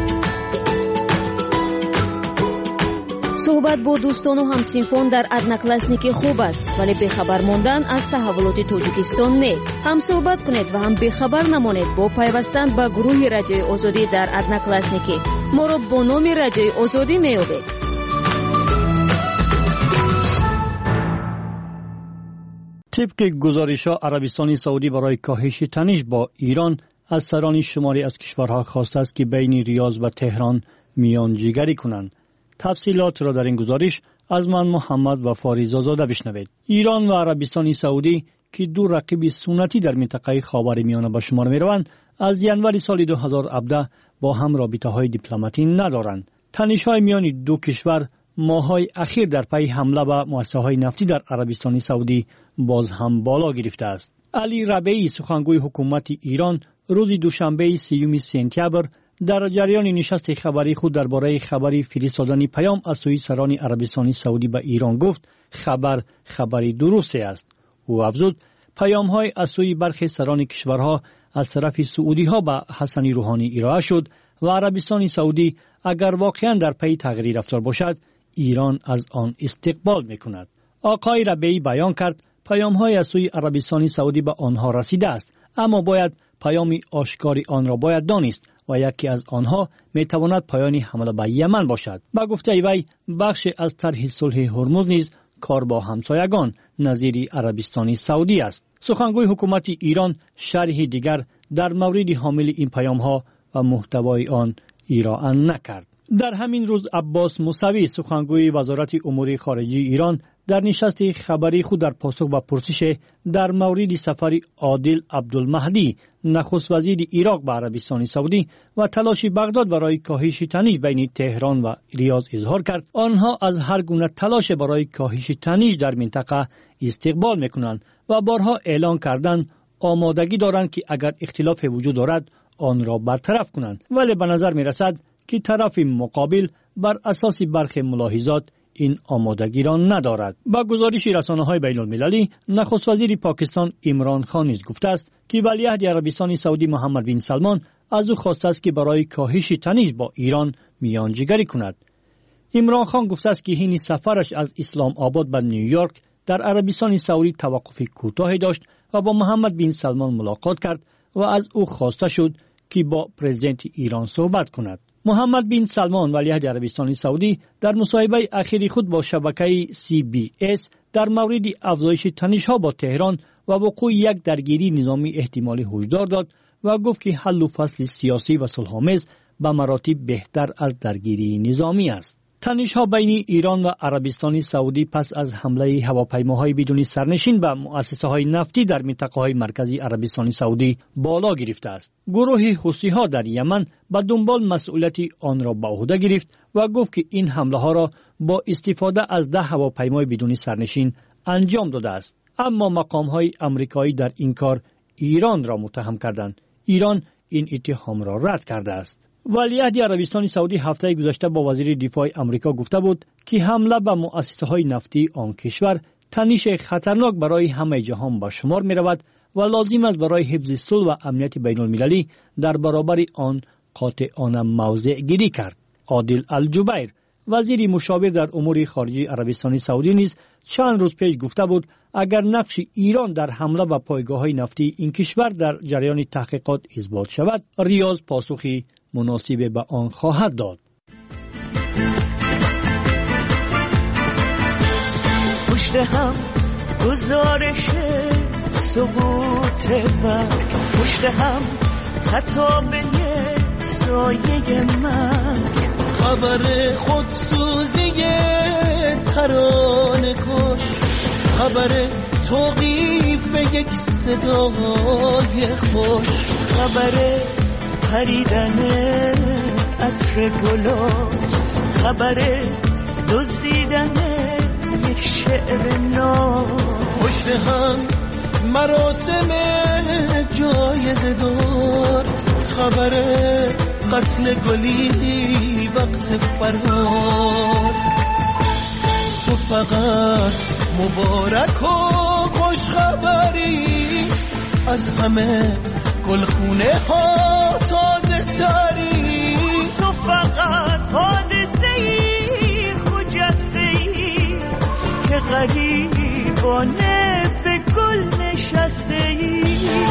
صحبت با دوستان و همسینفان در одноклассники خوب است ولی بخبر ماندن از تحولات تاجیکستان نه. هم صحبت کنید و هم بخبر نمانید با پیوستن به گروه رادیوی آزادی در одноклассники. ما را با نام رادیوی آزادی میابید. طبق گزارش‌ها عربستان سعودی برای کاهش تنش با ایران از سران شماری از کشورها خواسته است که بین ریاض و تهران میانجیگری کنند. تفصیلات را در این گزارش از من محمد و فاریزا زاده بشنوید. ایران و عربستان سعودی که 2 رقیب سنتی در منطقه خاورمیانه به شمار می‌روند از ژانویه سال 2017 با هم رابطه‌های دیپلماتی ندارند. تنش‌های میان 2 کشور ماه‌های اخیر در پی حمله به مؤسسه‌های نفتی در عربستان سعودی باز هم بالا گرفته است. علی ربیعی سخنگوی حکومت ایران روز دوشنبه 3 سپتامبر در جریان نشست خبری خود درباره خبری فرستادن پیام از سوی سران عربستان سعودی به ایران گفت خبری درستی است. او افزود پیام‌های از سوی برخی سران کشورها از طرف سعودی‌ها به حسن روحانی ارائه شد و عربستان سعودی اگر واقعا در پی تغییر رفتار باشد، ایران از آن استقبال میکند. آقای ربیعی بیان کرد پیام‌های از سوی عربستان سعودی به آنها رسیده است، اما باید پیام آشکاری آن را باید دانست و یکی از آنها میتواند پایان حمله به یمن باشد. با گفته وی بخش از طرح صلح هرمز نیز کار با همسایگان نظیر عربستان سعودی است. سخنگوی حکومت ایران شرح دیگر در مورد حامل این پیام‌ها و محتوای آن ارائه نکرد. در همین روز عباس موسوی سخنگوی وزارت امور خارجه ایران در نشست خبری خود در پاسخ به پرسش در مورد سفر عادل عبدالمهدی نخست وزیر عراق به عربستان سعودی و تلاش بغداد برای کاهش تنش بین تهران و ریاض اظهار کرد آنها از هر گونه تلاش برای کاهش تنش در منطقه استقبال میکنند و بارها اعلان کردند آمادگی دارند که اگر اختلاف وجود دارد آن را برطرف کنند، ولی به نظر می رسد که طرف مقابل بر اساس برخی ملاحظات این آمادگی را ندارد. با گزارش رسانه‌های بین‌المللی، نخست وزیر پاکستان عمران خان نیز گفته است که ولیعهد عربستان سعودی محمد بن سلمان از او خواسته است که برای کاهش تنش با ایران میانجیگری کند. عمران خان گفته است که این سفرش از اسلام آباد به نیویورک در عربستان سعودی توقف کوتاهی داشت و با محمد بن سلمان ملاقات کرد و از او خواسته شد که با پرزیدنت ایران صحبت کند. محمد بن سلمان ولیعهد عربستان سعودی در مصاحبه اخیر خود با شبکه CBS در مورد افزایش تنش‌ها با تهران و وقوع یک درگیری نظامی احتمالی هشدار داد و گفت که حل و فصل سیاسی و صلح‌آمیز به مراتب بهتر از درگیری نظامی است. تنش‌ها بین ایران و عربستان سعودی پس از حمله هواپیماهای بدون سرنشین به مؤسسه‌های نفتی در منطقه‌های مرکزی عربستان سعودی بالا گرفته است. گروه حوثی‌ها در یمن به دنبال مسئولیت آن را به عهده گرفت و گفت که این حمله‌ها را با استفاده از 10 هواپیمای بدون سرنشین انجام داده است. اما مقام‌های آمریکایی در این کار ایران را متهم کردند. ایران این اتهام را رد کرده است. ولیعهد عربستان سعودی هفته گذشته با وزیر دفاع آمریکا گفته بود که حمله به مؤسسه‌های نفتی آن کشور تنش خطرناک برای همه جهان به شمار می رود و لازم است برای حفظ صلح و امنیت بین المللی در برابر آن قاطعانه موضع گیری کرد. عادل الجبیر وزیر مشاور در امور خارجه عربستان سعودی نیز چند روز پیش گفته بود اگر نقش ایران در حمله به پایگاه‌های نفتی این کشور در جریان تحقیقات اثبات شود، ریاض پاسخی مناسب به آن خواهد داد. پشت هم گزارش سقوط برگ، پشت هم خطابه سایه مرگ، خبر خودسوزی ترانه کش، خبر توقیف یک صدای خوش، خبر پریدن عطر گلاب، خبر دزدیدن یک شعر ناب، پشت هم مراسم جایزه دار، خبر قتل گلی وقت فرار، تو فقط مبارک و خوش خبری از همه گلخونه ها تازه تری، تو فقط حادثه‌ای خجسته‌ای که غریبانه به گل نشسته‌ای.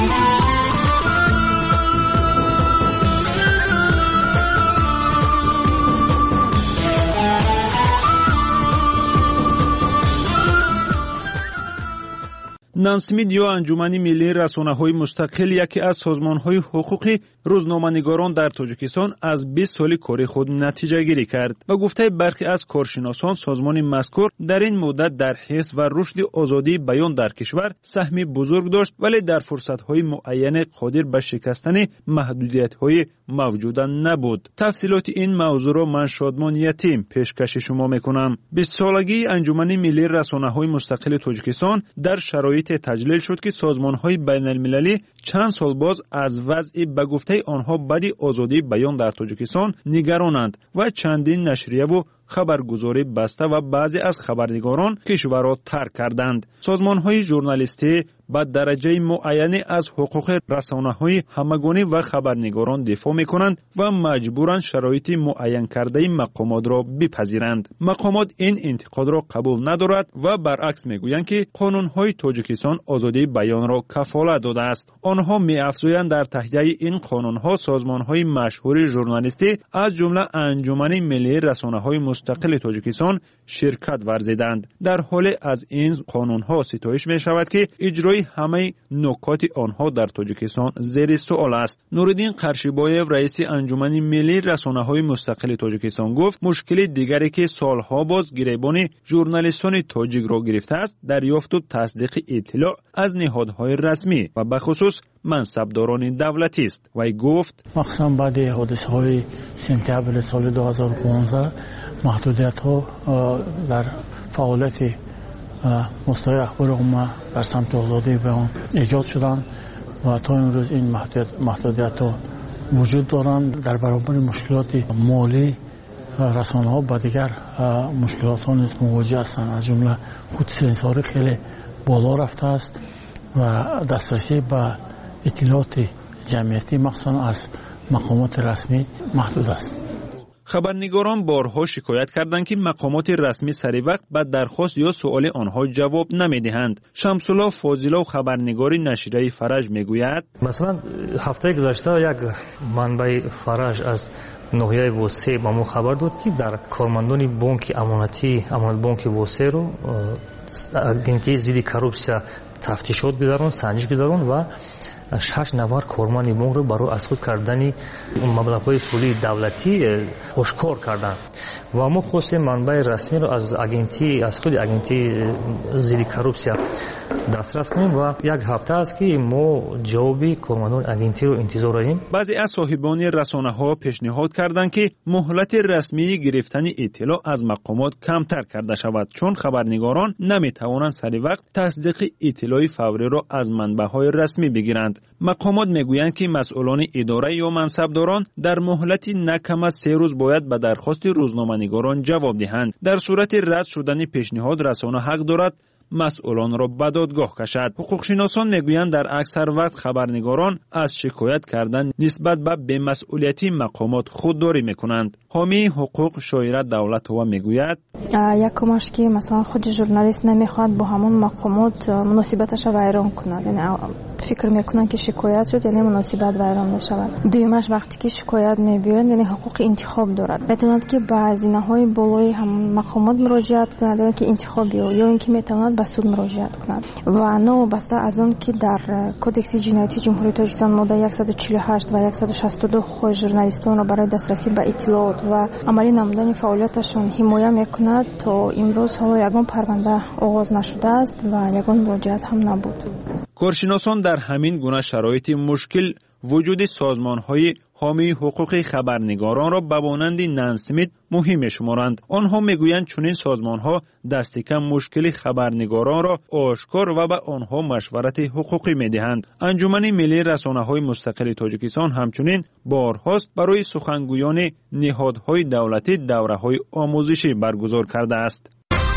نانسمیدیو انجمن ملی رسانه‌های مستقل یکی از سازمان‌های حقوقی روزنامه‌نگاران در تاجیکستان از 20 سال کاری خود نتیجه گیری کرد و گفته برخی از کارشناسان سازمان مذکور در این مدت در حفظ و رشد آزادی بیان در کشور سهمی بزرگ داشت، ولی در فرصت‌های معین قادر به شکستن محدودیت‌های موجوده نبود. تفصیلات این موضوع را من شادمان یتیم پیشکش شما می‌کنم. 20 سالگی انجمن ملی رسانه‌های مستقل تاجیکستان در شرایط تجلیل شد که سازمان‌های بین‌المللی چند سال باز از وضع به گفته آنها بدی آزادی بیان در تاجیکستان نگرانند و چندین نشریه و خبرگزاری بسته و بعضی از خبرنگاران کشور را ترک کردند. سازمان‌های ژورنالیستی با درجه معینی از حقوق رسانه‌های همگانی و خبرنگاران دفاع می‌کنند و مجبورند شرایط معین کرده مقامات را بپذیرند. مقامات این انتقاد را قبول ندارد و برعکس میگویند که قانون‌های تاجیکستان آزادی بیان را کفالت داده است. آنها می‌افزایند در تهیه این قانون‌ها سازمان‌های مشهور ژورنالیستی از جمله انجمن ملی رسانه‌های مستقل تاجیکستان شرکت ورزیدند. در حال از این قانون‌ها ستایش می‌شود که اجرای همه نکات آنها در تاجیکستان زیر سوال است. نورالدین قرشیبایف رئیس انجمن ملی رسانه‌های مستقل تاجیکستان گفت مشکل دیگری که سالها باز گریبان ژورنالیستان تاجیک را گرفته است دریافت و تصدیق اطلاع از نهادهای رسمی و به خصوص منصبداران دولتی است. وی گفت مخصوصا بعد حادثه‌های سپتامبر سال 2015 محدودیت‌ها در فعالیت مستوی اخبار عامه در سمت آزادی بیان ایجاد شدند و تا امروز این محدودیت‌ها وجود دارند. در برابر مشکلات مالی رسانه‌ها با دیگر مشکلات ها نیز مواجه هستند. از جمله خود سانسور خیلی بالا رفته است و دسترسی به اطلاعات جمعیتی مخصوصا از مقامات رسمی محدود است. خبرنگاران بارها شکایت کردند که مقامات رسمی سری وقت به درخواست یا سؤال آنها جواب نمیدهند. شمس‌الله فاضلو خبرنگار نشریه فرج میگوید مثلا هفته گذشته یک منبع فرج از ناحیه وسه با ما خبر داد که در کارمندان بانک امانتی امانت بانک وسه رو агентии зидди коррупсия тафтишот гузаронд, санҷиш гузаронд ва 6 нафар корманди бонкро барои аз худ кардани маблағҳои пули давлатӣ ошкор карданд ва мо хостем манбаи расмиро аз худи агентии зидди коррупсия дастрас кунем ва як ҳафта аст ки мо ҷавоби кормандони агентиро интизор дорем. баъзе аз соҳибони расонаҳо пешниҳод карданд ки муҳлати расмии гирифтани иттилоъ аз мақомот камтар карда шавад, чун хабарнигорон наметавонанд сари вақт тасдиқи иттилои фавриро аз манбаъҳои расмӣ бигиранд. мақомот мегӯянд ки масъулони идора ё мансабдорон дар муҳлати на кам аз 3 рӯз бояд ба дархости рӯзноманигорон ҷавоб диҳанд. дар сурати рад шудани пешниҳод расона ҳақ дорад масъулонро ба додгоҳ кашад. ҳуқуқшиносон мегӯянд дар аксар вақт хабарнигорон аз шикоят кардан нисбат ба бемасъулияти мақомот худдорӣ мекунанд. ҳомии ҳуқуқ Шоира Давлатова мегӯяд якумаш ки масалан худи журналист намехоҳад бо ҳамон мақомот муносибаташа вайрон кунад, яъне фикр мекунанд ки шикоят шуд яъне муносибат вайрон мешавад. дуюмаш вақте ки шикоят мебиёранд яъне ҳуқуқи интихоб дорад, метавонад ки ба зинаҳои болои ҳамон мақомот муроҷиат кунад ё ки интихоб ё ин ки метавонад ба суд муроҷиат кунад ва новобаста аз он ки дар кодекси ҷиноятии ҷумҳурии Тоҷикистон модда 148 ва 162 ҳуқуқи журналистонро барои дастрасӣ ба иттилоот ва амалӣ намудани фаъолияташон ҳимоя мекунад. то имрӯз ҳоло ягон парванда оғоз нашудааст ва ягон муроҷиат ҳам набуд. коршиносон дар ҳамин гуна шароити мушкил вуҷуди созмонҳои ҳомии ҳуқуқи хабарнигоронро ба монанди Нан Смит муҳим мешуморанд. онҳо мегӯянд чунин созмонҳо дасти кам мушкили хабарнигоронро ошкор ва ба онҳо машварати ҳуқуқӣ медиҳанд. анҷумани миллии расонаҳои мустақили Тоҷикистон ҳамчунин борҳост барои сухангӯёни ниҳодҳои давлатӣ давраҳои омӯзишӣ баргузор кардааст.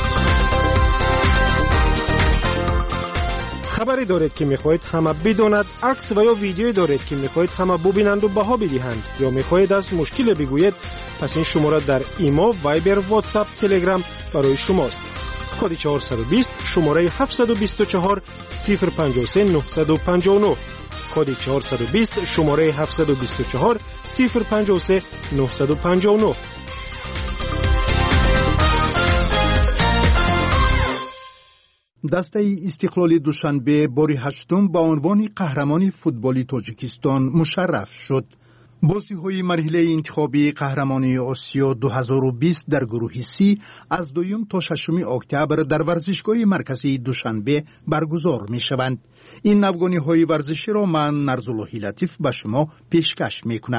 خبری دارید که میخواهید همه بداند، عکس و یا ویدیویی دارید که میخواهید همه ببینند و بها بدهند یا میخواهید از مشکل بگویید، پس این شماره در ایما، وایبر، واتساپ، تلگرام برای شماست. کد 420 شماره 724 053 959 کد 420 شماره 724 053 959. دسته استقلال دوشنبه باری هشتم با عنوان قهرمان فوتبالی تاجیکستان مشرف شد. بازی‌های مرحله انتخابی قهرمانی آسیا 2020 در گروه سی از 2 تا 6 اکتبر در ورزشگاه مرکزی دوشنبه برگزار می‌شوند. این نوگانی‌های ورزشی را من نرزاللهی لطیف به شما پیشکش می‌کنم.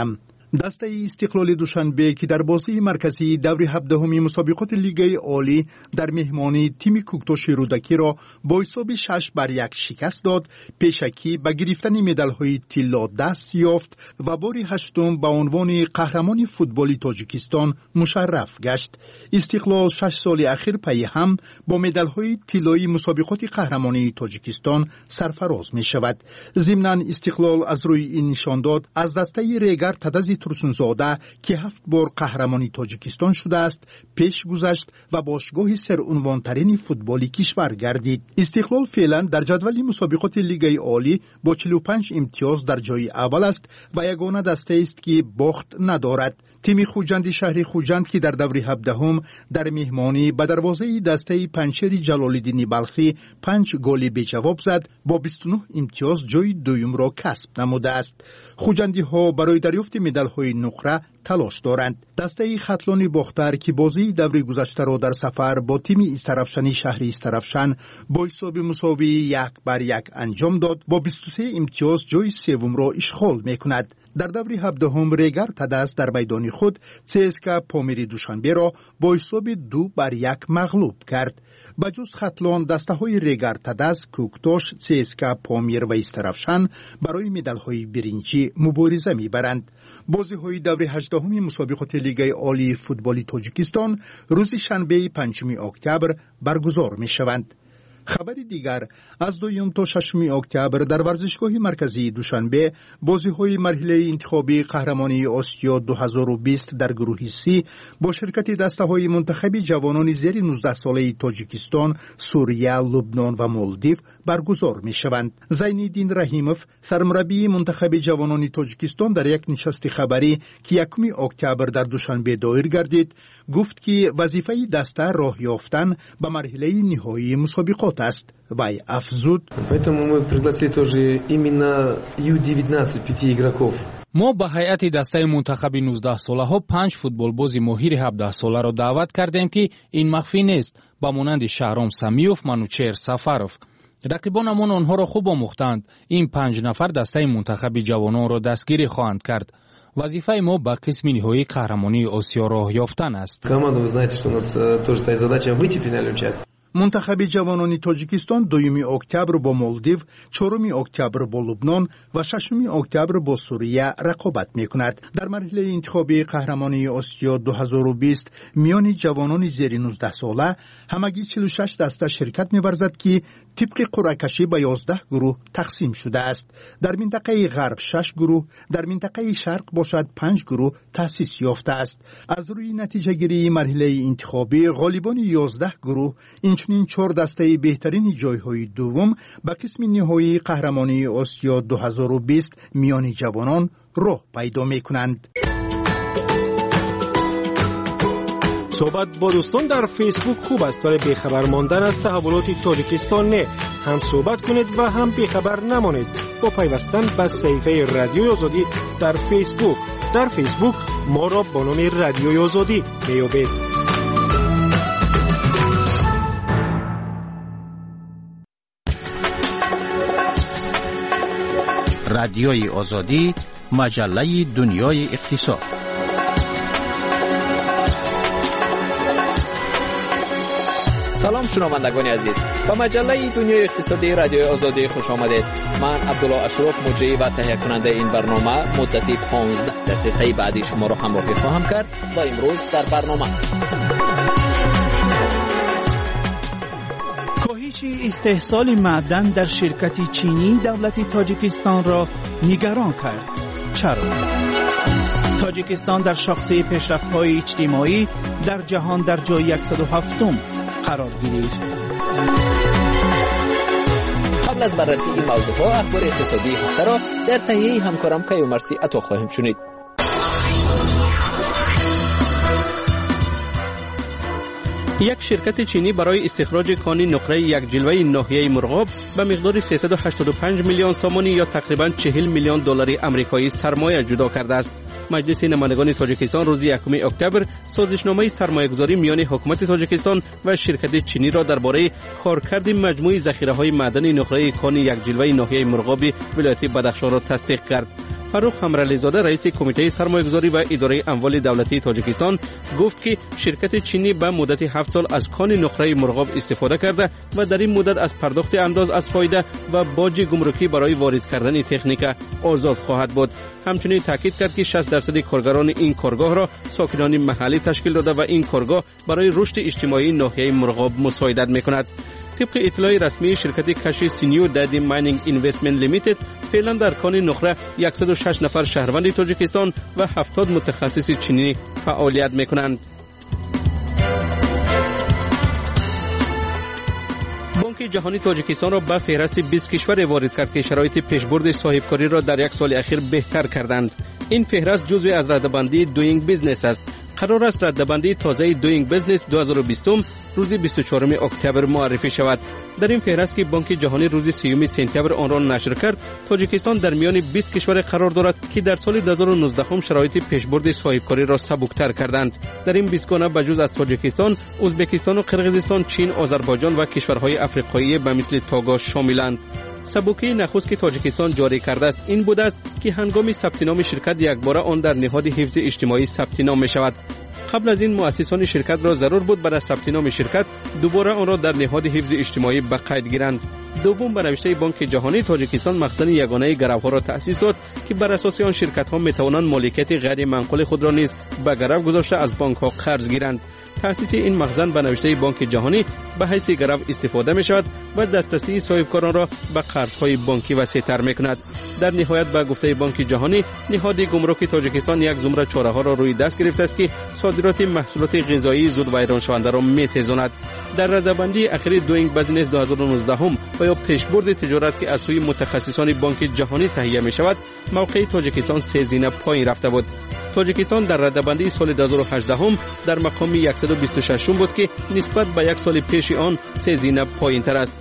دسته استقلال دوشنبه که در بازی مرکزی دور 17 مسابقات لیگ عالی در مهمانی تیم کوکتوش رودکی را با حساب 6-1 شکست داد، پیشکی به گرفتن مدال‌های طلا دست یافت و بار هشتم به عنوان قهرمان فوتبال تاجیکستان مشرف گشت. استقلال 6 سال اخیر پی هم با مدال‌های طلایی مسابقات قهرمانی تاجیکستان سرفراز می شود. ضمناً استقلال از روی این نشان داد از دسته ریگر تدز ترسونزاده که 7 بار قهرمانی تاجیکستان شده است پیش گذشت و باشگاه سرعنوان ترین فوتبالی کشور گردید. استقلال فعلا در جدول مسابقات لیگ عالی با 45 امتیاز در جای اول است و یگانه دسته است که باخت ندارد. تیم خوجند شهر خوجند که در دور 17 در مهمانی به دروازه دسته پنجشیر جلال‌الدین بلخی 5 گل به جواب زد، با 29 امتیاز جای دوم را کسب نموده است. خوجندی ها برای دریافت مدال‌های نقره تلاش دارند. دسته خطلان باختر که بازی دور گذشته را در سفر با تیم استرفشانی شهر استرفشان با حساب مساوی 1-1 انجام داد، با 23 امتیاز جای سوم را اشغال می‌کند. در دور 17 ریگر تدس در میدان خود CSKA پامیر دوشنبه را با حساب 2-1 مغلوب کرد. بجز خطلان دسته های ریگر تدس، کوکتوش، CSKA پامیر و استرفشان برای مدال‌های برنجی مبارزه می‌برند. بازی های دور 18 مسابقات لیگ عالی فوتبال تاجیکستان روز شنبه 5 اکتبر برگزار می شوند. خبر دیگر، از 2 تا 6 اکتبر در ورزشگاه مرکزی دوشنبه بازی های مرحله انتخابی قهرمانی آسیا 2020 در گروه سی با شرکت دسته های منتخب جوانان زیر 19 ساله تاجیکستان، سوریه، لبنان و مالدیو برگزار می شوند. زینالدین رحیموف، سرمربی منتخب جوانان تاجیکستان، در یک نشست خبری که 1 اکتبر در دوشنبه دایر گردید گفت که وظیفه دسته راه یافتن به مرحله نهایی مسابقات است. وی افزود: ما به هیئت دسته منتخب 19 ساله ها 5 فوتبال بازی ماهر 17 ساله را دعوت کردیم که این مخفی نیست، با مانند شهرام سمیوف، منوچهر سفروف. رقیبانمان آنها را خوب آموختند. این 5 نفر دسته منتخب جوانان را دستگیری خواهند کرد. وظیفه ما به قسم نهایی قهرمانی آسیا راه یافتن است. منتخب جوانان تاجیکستان 2 اکتبر با مالدیو، 4 اکتبر با لبنان و 6 اکتبر با سوریه رقابت می‌کند. در مرحله انتخابی قهرمانی آسیا 2020 میان جوانان زیر 19 ساله همگی 46 دسته شرکت می‌ورزد که طبق قرعه کشی به 11 گروه تقسیم شده است. در منطقه غرب 6 گروه، در منطقه شرق باشد 5 گروه تأسیس یافته است. از روی نتیجه گیری مرحله انتخابی غالبان 11 گروه اینچنین 4 دسته بهترین جایهای دوم به قسم نهایی قهرمانی آسیا 2020 میان جوانان راه پیدا می‌کنند. صحبت با دوستان در فیسبوک خوب است، ولی بیخبر ماندن از تحولات تاجیکستان نه. هم صحبت کنید و هم بیخبر نمانید با پیوستن به صفحه رادیوی آزادی در فیسبوک. در فیسبوک ما را با نام رادیوی آزادی بیابید. رادیوی آزادی، مجله دنیای اقتصاد. سلام شنوندگان عزیز، به مجله دنیای اقتصادی رادیوی آزادی خوش آمدید. من عبدالله اشرف، مجری و تهیه کننده این برنامه، مدتی 15 دقیقه بعدی شما را همراهی خواهم کرد. و امروز در برنامه کاهش استحصال معدن در شرکت چینی دولت تاجیکستان را نگران کرد. چرا؟ تاجیکستان در شاخصه پیشرفت‌های اجتماعی در جهان در جای 107م قرار گرفت. قبل از بررسی این موضوعها اخبار اقتصادی هفته را در تهیه همکارم کیومرثی عطا خواهیم شنید. یک شرکت چینی برای استخراج کان نقره یک جلوه ناحیه مرغاب به مقدار 385 میلیون سامانی یا تقریباً 40 میلیون دلار آمریکایی سرمایه جدا کرده است. مجلس نمایندگان تاجیکستان روز 1 اکتبر سازشنامه سرمایه‌گذاری میان حکومت تاجیکستان و شرکت چینی را درباره کارکرد مجموعه ذخیره‌های معدنی نقره کان یک جلوه ناحیه مرغاب ولایت بدخشان را تصدیق کرد. فاروق همرلی زاده رئیس کمیته سرمایه‌گذاری و اداره اموال دولتی تاجیکستان گفت که شرکت چینی به مدت 7 سال از کان نقره مرغاب استفاده کرده و در این مدت از پرداخت انداز از فایده و باج گمرکی برای وارد کردن تکنیک آزاد خواهد بود. همچنین تاکید کرد که 60% کارگران این کارگاه را ساکنان محلی تشکیل داده و این کارگاه برای رشد اجتماعی ناحیه مرغاب مساعدت می‌کند. طبق اطلاع رسمی شرکت کشی سینیو دادی ماینینگ اینوستمنت لیمیتد فعلا در کان نقره 106 نفر شهروند تاجیکستان و 70 متخصص چینی فعالیت می‌کنند. بانک جهانی تاجیکستان را به فهرست 20 کشور وارد کرد که شرایط پیشبرد صاحبکاری را در یک سال اخیر بهتر کردند. این فهرست جزو از رده‌بندی دوینگ بیزنس است. قرار است رده‌بندی تازه دوینگ بیزنس 2020 روز 24 اکتبر معرفی شود. در این فهرست که بانک جهانی روز 30 سپتامبر آن را نشر کرد، تاجیکستان در میان 20 کشور قرار دارد که در سال 2019 شرایط پیشبرد صاحبکاری را سبکتر کردند. در این 20 گانه بجز از تاجیکستان، ازبکستان و قرقیزستان، چین، آذربایجان و کشورهای افریقایی به مثل توگو شاملند. سبوکی نخست که تاجیکستان جاری کرده است این بوده است که هنگام ثبت نام شرکت یکباره آن در نهاد حفظ اجتماعی ثبت نام می شود. قبل از این مؤسسان شرکت را ضرور بود بعد از ثبت نام شرکت دوباره آن را در نهاد حفظ اجتماعی به قید گیرند. دوم، به نوشته بانک جهانی تاجیکستان مخزن یگانه گروها را تأسیس داد که بر اساس آن شرکت ها می توانند مالکیت غیر منقول خود را نیز به گرو گذاشته از بانک ها قرض گیرند. تأسیس این مخزن به نوشته بانک جهانی به حیث گرو استفاده می شود و دسترسی صاحبکاران را به قرضهای بانکی وسیع‌تر می کند. در نهایت به گفته بانک جهانی، نهاد گمرک تاجیکستان یک زمره چاره‌ها را روی دست گرفته است که صادرات محصولات غذایی زود ویران شونده را می‌تیزاند. در رده‌بندی اخیر دوینگ بیزنس 2019 و یا پیشبرد تجارت که از سوی متخصصان بانک جهانی تهیه می شود، موقع تاجیکستان 3 زینه پایین رفته بود. تاجیکستان در رده‌بندی سال 2018 در مقام 126 بود که نسبت به یک سال پیش آن 3 زینه پایین تر است.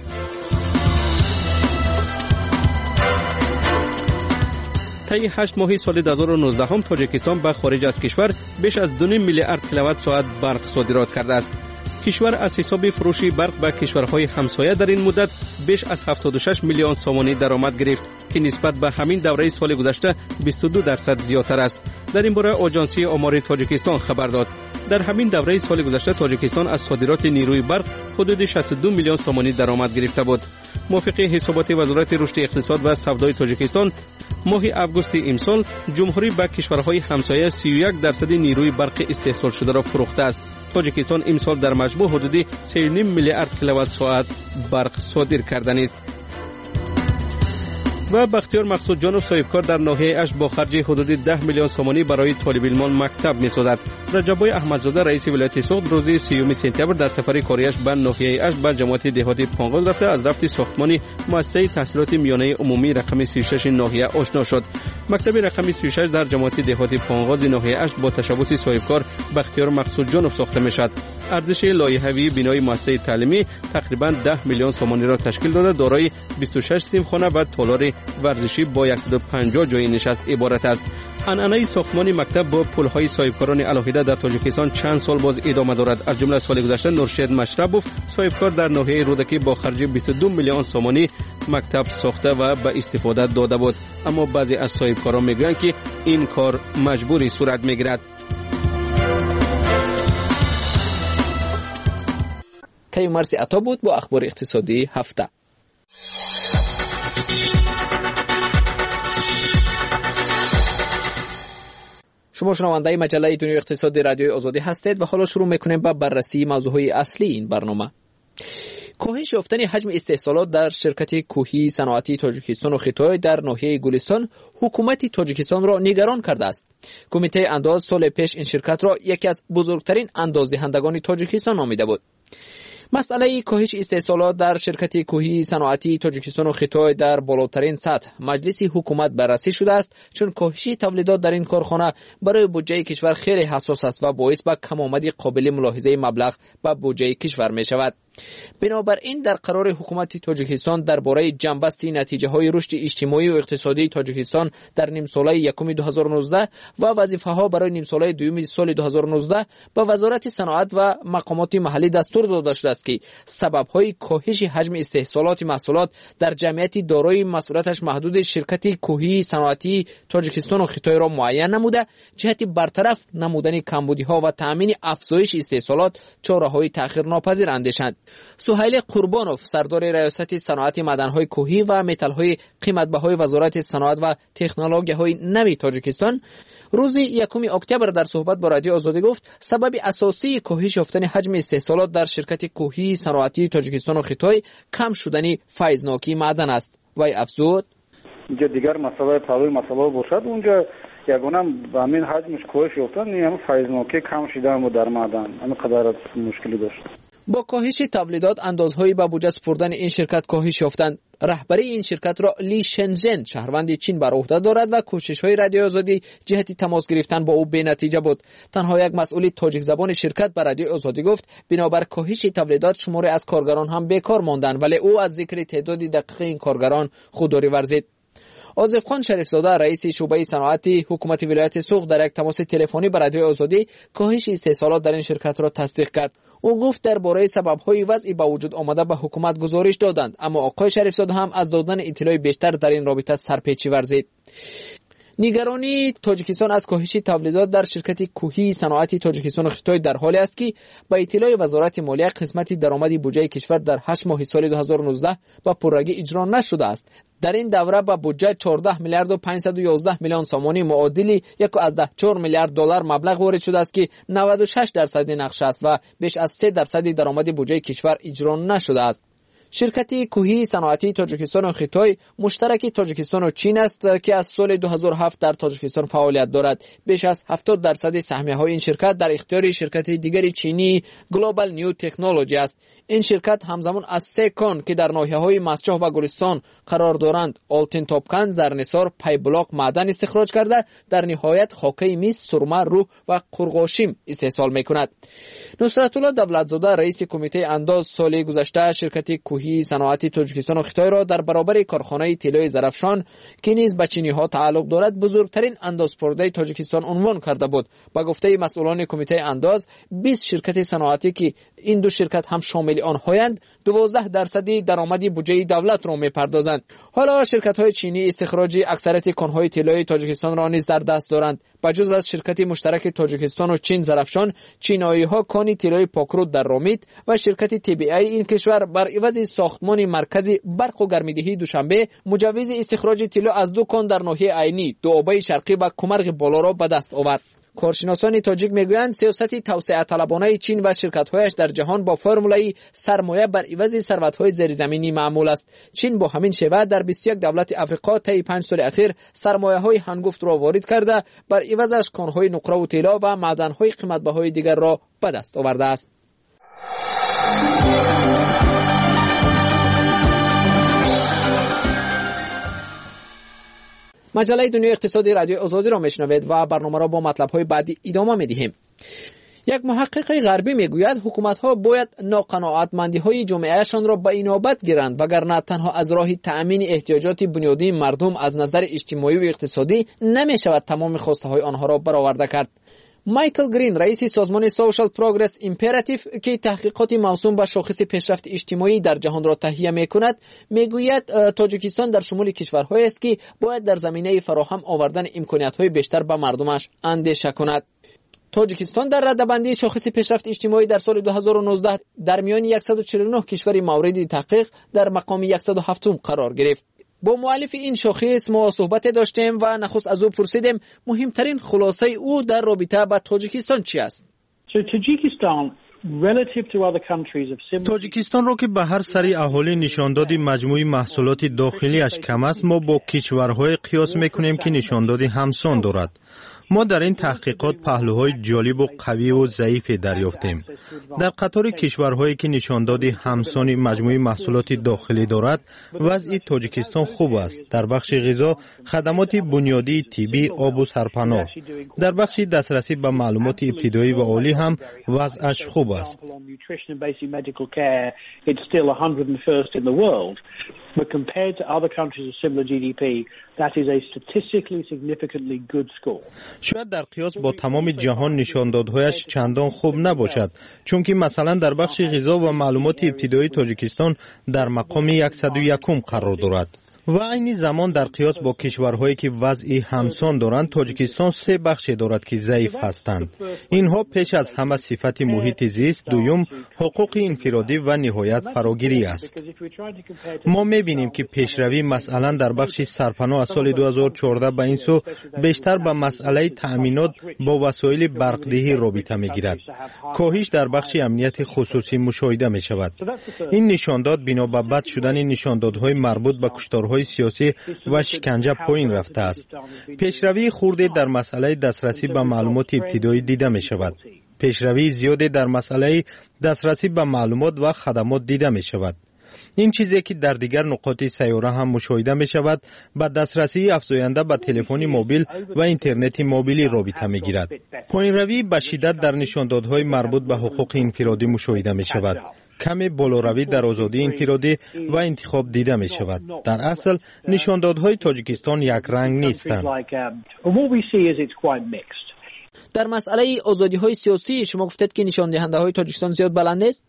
طی 8 ماه سال 2019 تاجیکستان به خارج از کشور بیش از 2.5 میلیارد کیلووات ساعت برق صادرات کرده است. کشور از حساب فروش برق به کشورهای همسایه در این مدت بیش از 76 میلیون سومانی درآمد گرفت که نسبت به همین دوره سال گذشته 22% زیادتر است. در این باره آژانسی آمار تاجیکستان خبر داد. در همین دوره سال گذشته تاجیکستان از صادرات نیروی برق حدود 62 میلیون سومانی درآمد گرفته بود. موافق حسابات وزارت رشد اقتصاد و سودای تاجیکستان، ماه آگوست امسال جمهوری به کشورهای همسایه 31% نیروی برق استحصال شده را فروخته است. تاجیکستان امسال در مجموع حدود 3.5 میلیارد کیلووات ساعت برق صادر کرده است. و بختیار مقصود جانو صاحبکار در ناحیه اش با خرج حدود 10 میلیون سومانی برای طالب علمان مکتب می‌سازد. رجبای احمدزاده رئیس ولایت سوخت روز 30 سپتامبر در سفر کاریش به ناحیه اش به جماعت دهاتی پانگاز رفته از رفت ساختمان مؤسسه تحصیلات میانه عمومی رقم 36 ناحیه آشنا شد. مکتب رقم 36 در جماعت دهاتی پانگاز ناحیه اش با تشبث صاحبکار بختیار مقصود جانو ساخته می‌شود. ارزش لایحه‌ای بنای مؤسسه تعلیمی تقریباً 10 میلیون سومانی را تشکیل داده، دارای 26 سیمخانه و تالار ورزشی با 150 جای نشست عبارت است. عنعنه ساختمان مکتب با پولهای صاحبکاران علاهیده در تاجیکستان چند سال باز ادامه دارد. از جمله سال گذشته نورشید مشربوف صاحبکار در ناحیه رودکی با خرج 22 میلیون سومانی مکتب ساخته و به استفاده داده بود، اما بعضی از صاحبکاران میگویند که این کار مجبوری صورت میگیرد. کیومرث عطا بود با اخبار اقتصادی هفته. شما شنونده مجله دنیای اقتصادی رادیوی آزادی هستید و حالا شروع میکنیم با بررسی موضوعهای اصلی این برنامه. کاهش یافتن حجم استحصالات در شرکت کوهی صنعتی تاجیکستان و خیتای در ناحیه گلستان حکومت تاجیکستان را نگران کرده است. کمیته انداز سال پیش این شرکت را یکی از بزرگترین اندازدهندگان تاجیکستان نامیده بود. مسئله کاهش استحصالات در شرکت کوهی صنعتی تاجیکستان و خیتای در بالاترین سطح مجلس حکومت بررسی شده است، چون کاهش تولیدات در این کارخانه برای بودجه کشور خیلی حساس است و باعث به کمآمدی قابل ملاحظه مبلغ به بودجه کشور می شود. بنابراین در قرار حکومت تاجیکستان درباره جنبستی نتیجه های رشد اجتماعی و اقتصادی تاجیکستان در نیم ساله یکم 2019 و وظیفه ها برای نیم ساله دوم سال 2019 به وزارت صنعت و مقامات محلی دستور داده شده است که سبب های کاهش حجم استحصالات محصولات در جمعیت دارای مسئولیتش محدود شرکت کوهی صنعتی تاجیکستان و خطای را معین نموده جهت برطرف نمودن کمبودی ها و تامین افزایش استحصالات چاره‌های تأخیرناپذیر اندیشند. سهیل قربانوف سردار ریاست صنعت معدن‌های کوهی و متال‌های قیمت‌بهای وزارت صنعت و تکنولوژی‌های نوی تاجیکستان روز 1 اکتبر در صحبت با رادیو آزادی گفت سبب اساسی کاهش یافتن حجم استحصالات در شرکت کوهی صنعتی تاجیکستان و خطای کم شدن فیضناکی معدن است. وی افزود اینجا دیگر مسئله تولید مسئله باشد اونجا یگانه همین حجمش کاهش یافتن همین فیضناکی کم شدن و در معدن همین قدر مشکلی داشت. با کاهش تولیدات اندازهایی به بودجه سپردن این شرکت کاهش یافتند. رهبری این شرکت را لی شنزن شهروند چین بر عهده دارد و کوشش‌های رادیو آزادی جهت تماس گرفتن با او بی نتیجه بود. تنها یک مسئول تاجیک زبان شرکت بر رادیو آزادی گفت بنابر کاهش تولیدات شماری از کارگران هم بیکار ماندند ولی او از ذکر تعداد دقیق این کارگران خودداری ورزید. آصف خان شریفزاده رئیس شعبه صنعت حکومت ولایت سوق در یک تماس تلفنی با رادیو آزادی کاهش استحصالات در این شرکت را تصدیق کرد. او گفت درباره سبب‌های وضعی به وجود آمده به حکومت گزارش دادند اما آقای شریفزاده هم از دادن اطلاع بیشتر در این رابطه سرپیچی ورزید. نگرانی تاجیکستان از کاهش تولیدات در شرکت کوهی صنعتی تاجیکستان و خطای در حالی است که با اطلاع وزارت مالیه قسمت درآمد بودجه کشور در 8 ماه سال 2019 با پررگی اجرا نشده است. در این دوره با بودجه 14 میلیارد و 511 میلیون سومانی معادل 1.4 میلیارد دلار مبلغ وارد شده است که 96% نقش است و بیش از 3% درآمد بودجه کشور اجرا نشده است. شرکت کوهی صنعتی تاجیکستان و خطای مشترک تاجیکستان و چین است که از سال 2007 در تاجیکستان فعالیت دارد. بیش از 70% سهمیه‌های این شرکت در اختیار شرکت دیگری چینی گلوبال نیو تکنولوژی است. این شرکت همزمان از 3 کان که در ناحیه‌های مسجح و گلستان قرار دارند آلتین توپکن، زرنسار، پای بلاک معدن استخراج کرده در نهایت خاکه مس، سرمه، روح و قرقاشیم استحصال می‌کند. نصرت الله دولتزاده رئیس کمیته انداز سال گذشته شرکت کوهی صنعتی تاجیکستان و خطای را در برابر کارخانه طلای زرافشان که نیز به چینی‌ها تعلق دارد بزرگترین اندازپرده تاجیکستان عنوان کرده بود. با گفته مسئولان کمیته انداز 20 شرکت صنعتی که این دو شرکت هم شامل آنهایند 12% درآمد بودجه دولت را می‌پردازند. حالا شرکت‌های چینی استخراج اکثریت کان‌های طلای تاجیکستان را نیز در دست دارند. بجز از شرکت مشترک تاجیکستان و چین زرافشان، چینایی‌ها کان طلای پاکرود در رامیت و شرکت TBI این کشور بر عوض ساختمان مرکزی برق و گرمیدهی دوشنبه مجوز استخراج طلا از 2 کان در ناحیه عینی، دوآبه شرقی و کمرغ بالا را به دست آورد. کارشناسان تاجیک میگویند سیاست توسعه طلبانه چین و شرکت‌هایش در جهان با فرمولای سرمایه بر عوض ثروت‌های زیرزمینی معمول است. چین با همین شیوه در 21 دولت افریقا طی 5 سال اخیر سرمایه‌های هنگفت را وارد کرده بر عوضش کان‌های نقره و طلا و معدن‌های قیمت‌بهای دیگر را به دست آورده است. مجله دنیای اقتصادی رادیو آزادی را میشنوید و برنامه را با مطلب‌های بعدی ادامه می‌دهیم. یک محقق غربی میگوید حکومت‌ها باید ناقناعتمندی‌های جامعهشان را به اینابت گیرند وگرنه تنها از راه تأمین احتیاجات بنیادی مردم از نظر اجتماعی و اقتصادی نمی‌شود تمام خواسته‌های آنها را برآورده کرد. مایکل گرین رئیس سازمان سوشال پروگرس ایمپراتیو که تحقیقات موسوم به شاخص پیشرفت اجتماعی در جهان را تهیه می‌کند میگوید تاجیکستان در شمول کشورهایی است که باید در زمینه فراهم آوردن امکانات‌های بیشتر به مردمش اندیشه کند. تاجیکستان در رده‌بندی شاخص پیشرفت اجتماعی در سال 2019 در میان 149 کشور مورد تحقیق در مقام 107 قرار گرفت. با مؤلف این شاخص ما صحبت داشتیم و نخست از او پرسیدیم مهمترین خلاصه او در رابطه با تاجیکستان چی است؟ تاجیکستان را که به هر سری اهالی نشانداد مجموعی محصولات داخلیش کم است ما با کشورهای قیاس میکنیم که نشانداد همسان دارد. ما در این تحقیقات پهلوهای جالب و قوی و ضعیفی دریافتیم. در قطار کشورهایی که نشانداد همسان مجموعه محصولات داخلی دارد، وضع تاجیکستان خوب است. در بخش غذا، خدمات بنیادی طبی، آب و سرپناه. در بخش دسترسی به معلومات ابتدایی و عالی هم وضعش خوب است. But compared to other countries of similar GDP, that is a statistically significantly good score. شاید در قیاس با تمام جهان نشاندادهایش چندان خوب نباشد، چون که مثلا در بخش غذا و معلومات ابتدایی تاجیکستان در مقام 101 قرار دارد. و عین زمان در قیاس با کشورهایی که وضعی همسان دارند، تاجیکستان 3 بخش دارد که ضعیف هستند. اینها پیش از همه صفت محیط زیست، دوم حقوق انفرادی و نهایت فراگیری است. ما می‌بینیم که پیشروی مثلا در بخش سرپناه از سال 2014 به این سو بیشتر به مسئله تأمینات با وسایل برق‌دهی رابطه می‌گیرد. کاهش در بخش امنیت خصوصی مشاهده می‌شود. این نشانداد بنا به بد شدن نشاندادهای مربوط به کشتارهای سیاسی و شکنجه پایین رفته است. پیشروی خورده در مسئله دسترسی به معلومات ابتدایی دیده می شود. پیشروی زیاده در مسئله دسترسی به معلومات و خدمات دیده می شود. این چیزی که در دیگر نقاط سیاره هم مشاهده می شود، با دسترسی افزاینده به تلفن موبیل و اینترنت موبیلی رابطه می گیرد. پایینروی به شدت در نشاندادهای مربوط به حقوق انفرادی مشاهده می شود. کمی بالاروی در آزادی انفرادی و انتخاب دیده می شود. در اصل نشاندادهای تاجیکستان یک رنگ نیستند. در مسئله آزادی‌های سیاسی شما گفتید که نشان دهنده‌های تاجیکستان زیاد بلند است.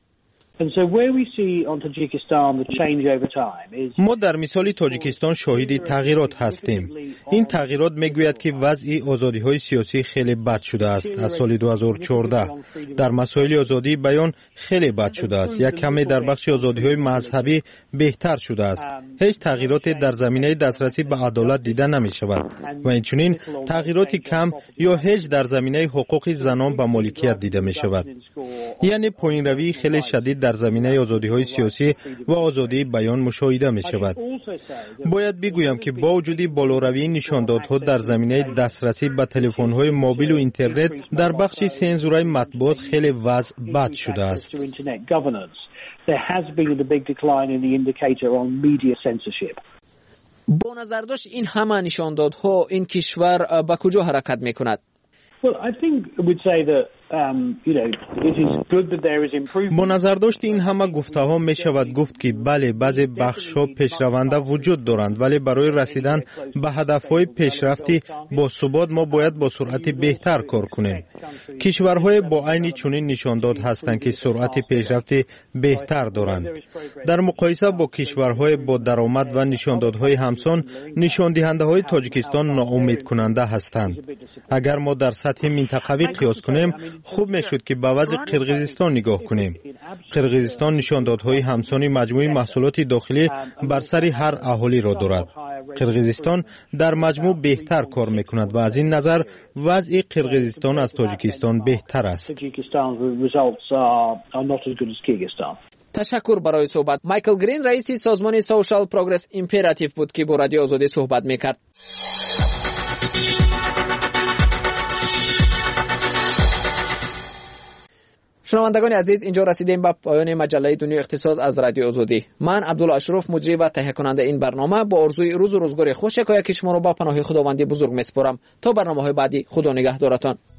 ما در مثال تاجیکستان شاهد تغییرات هستیم. این تغییرات میگوید که وضع آزادی‌های سیاسی خیلی بد شده است. از سال 2014 در مسائل آزادی بیان خیلی بد شده است. یک کمی در بخش آزادی‌های مذهبی بهتر شده است. هیچ تغییراتی در زمینه دسترسی به عدالت دیده نمی‌شود و اینچنین تغییرات کم یا هیچ در زمینه حقوق زنان به مالکیت دیده می‌شود. یعنی پایینروی خیلی شدید در زمینه آزادی‌های سیاسی و آزادی بیان مشاهده می شود. باید بگویم که با وجود بالاروی نشاندادها در زمینه دسترسی به تلفن‌های موبیل و اینترنت، در بخش سنزورهای مطبوعات خیلی وضع بد شده است. با نظر داشت این همه نشاندادها این کشور به کجا حرکت می کند؟ با نظر داشت این همه گفته ها می شود گفت که بله، بعضی بخش ها پیشرونده وجود دارند، ولی برای رسیدن به هدف های پیشرفتی با ثبات ما باید با سرعت بهتر کار کنیم. کشورهای با عین چنین نشانداد هستند که سرعت پیشرفتی بهتر دارند. در مقایسه با کشورهای با درآمد و نشاندادهای همسان، نشان دهنده های تاجیکستان ناامید کننده هستند. اگر ما در سطح منطقوی قیاس کنیم، خوب میشد که به وضع قرقیزستان نگاه کنیم. قرقیزستان نشاندادهای همسانی مجموعه محصولات داخلی بر سر هر اهالی را دارد. قرقیزستان در مجموع بهتر کار میکند و از این نظر وضع قرقیزستان از تاجیکستان بهتر است. تشکر برای صحبت. مایکل گرین رئیس سازمان سوشال پروگرس ایمپراتیو بود که با رادیو آزادی صحبت میکرد. شنوندگان عزیز، اینجا رسیدیم به پایان مجله دنیای اقتصاد از رادیو آزادی. من عبدالله اشرف، مجری و تهیه کننده این برنامه، با آرزوی روز و روزگار خوش که شما را با پناه خداوندی بزرگ میسپارم. تا برنامه‌های بعدی، خدا نگهدارتان.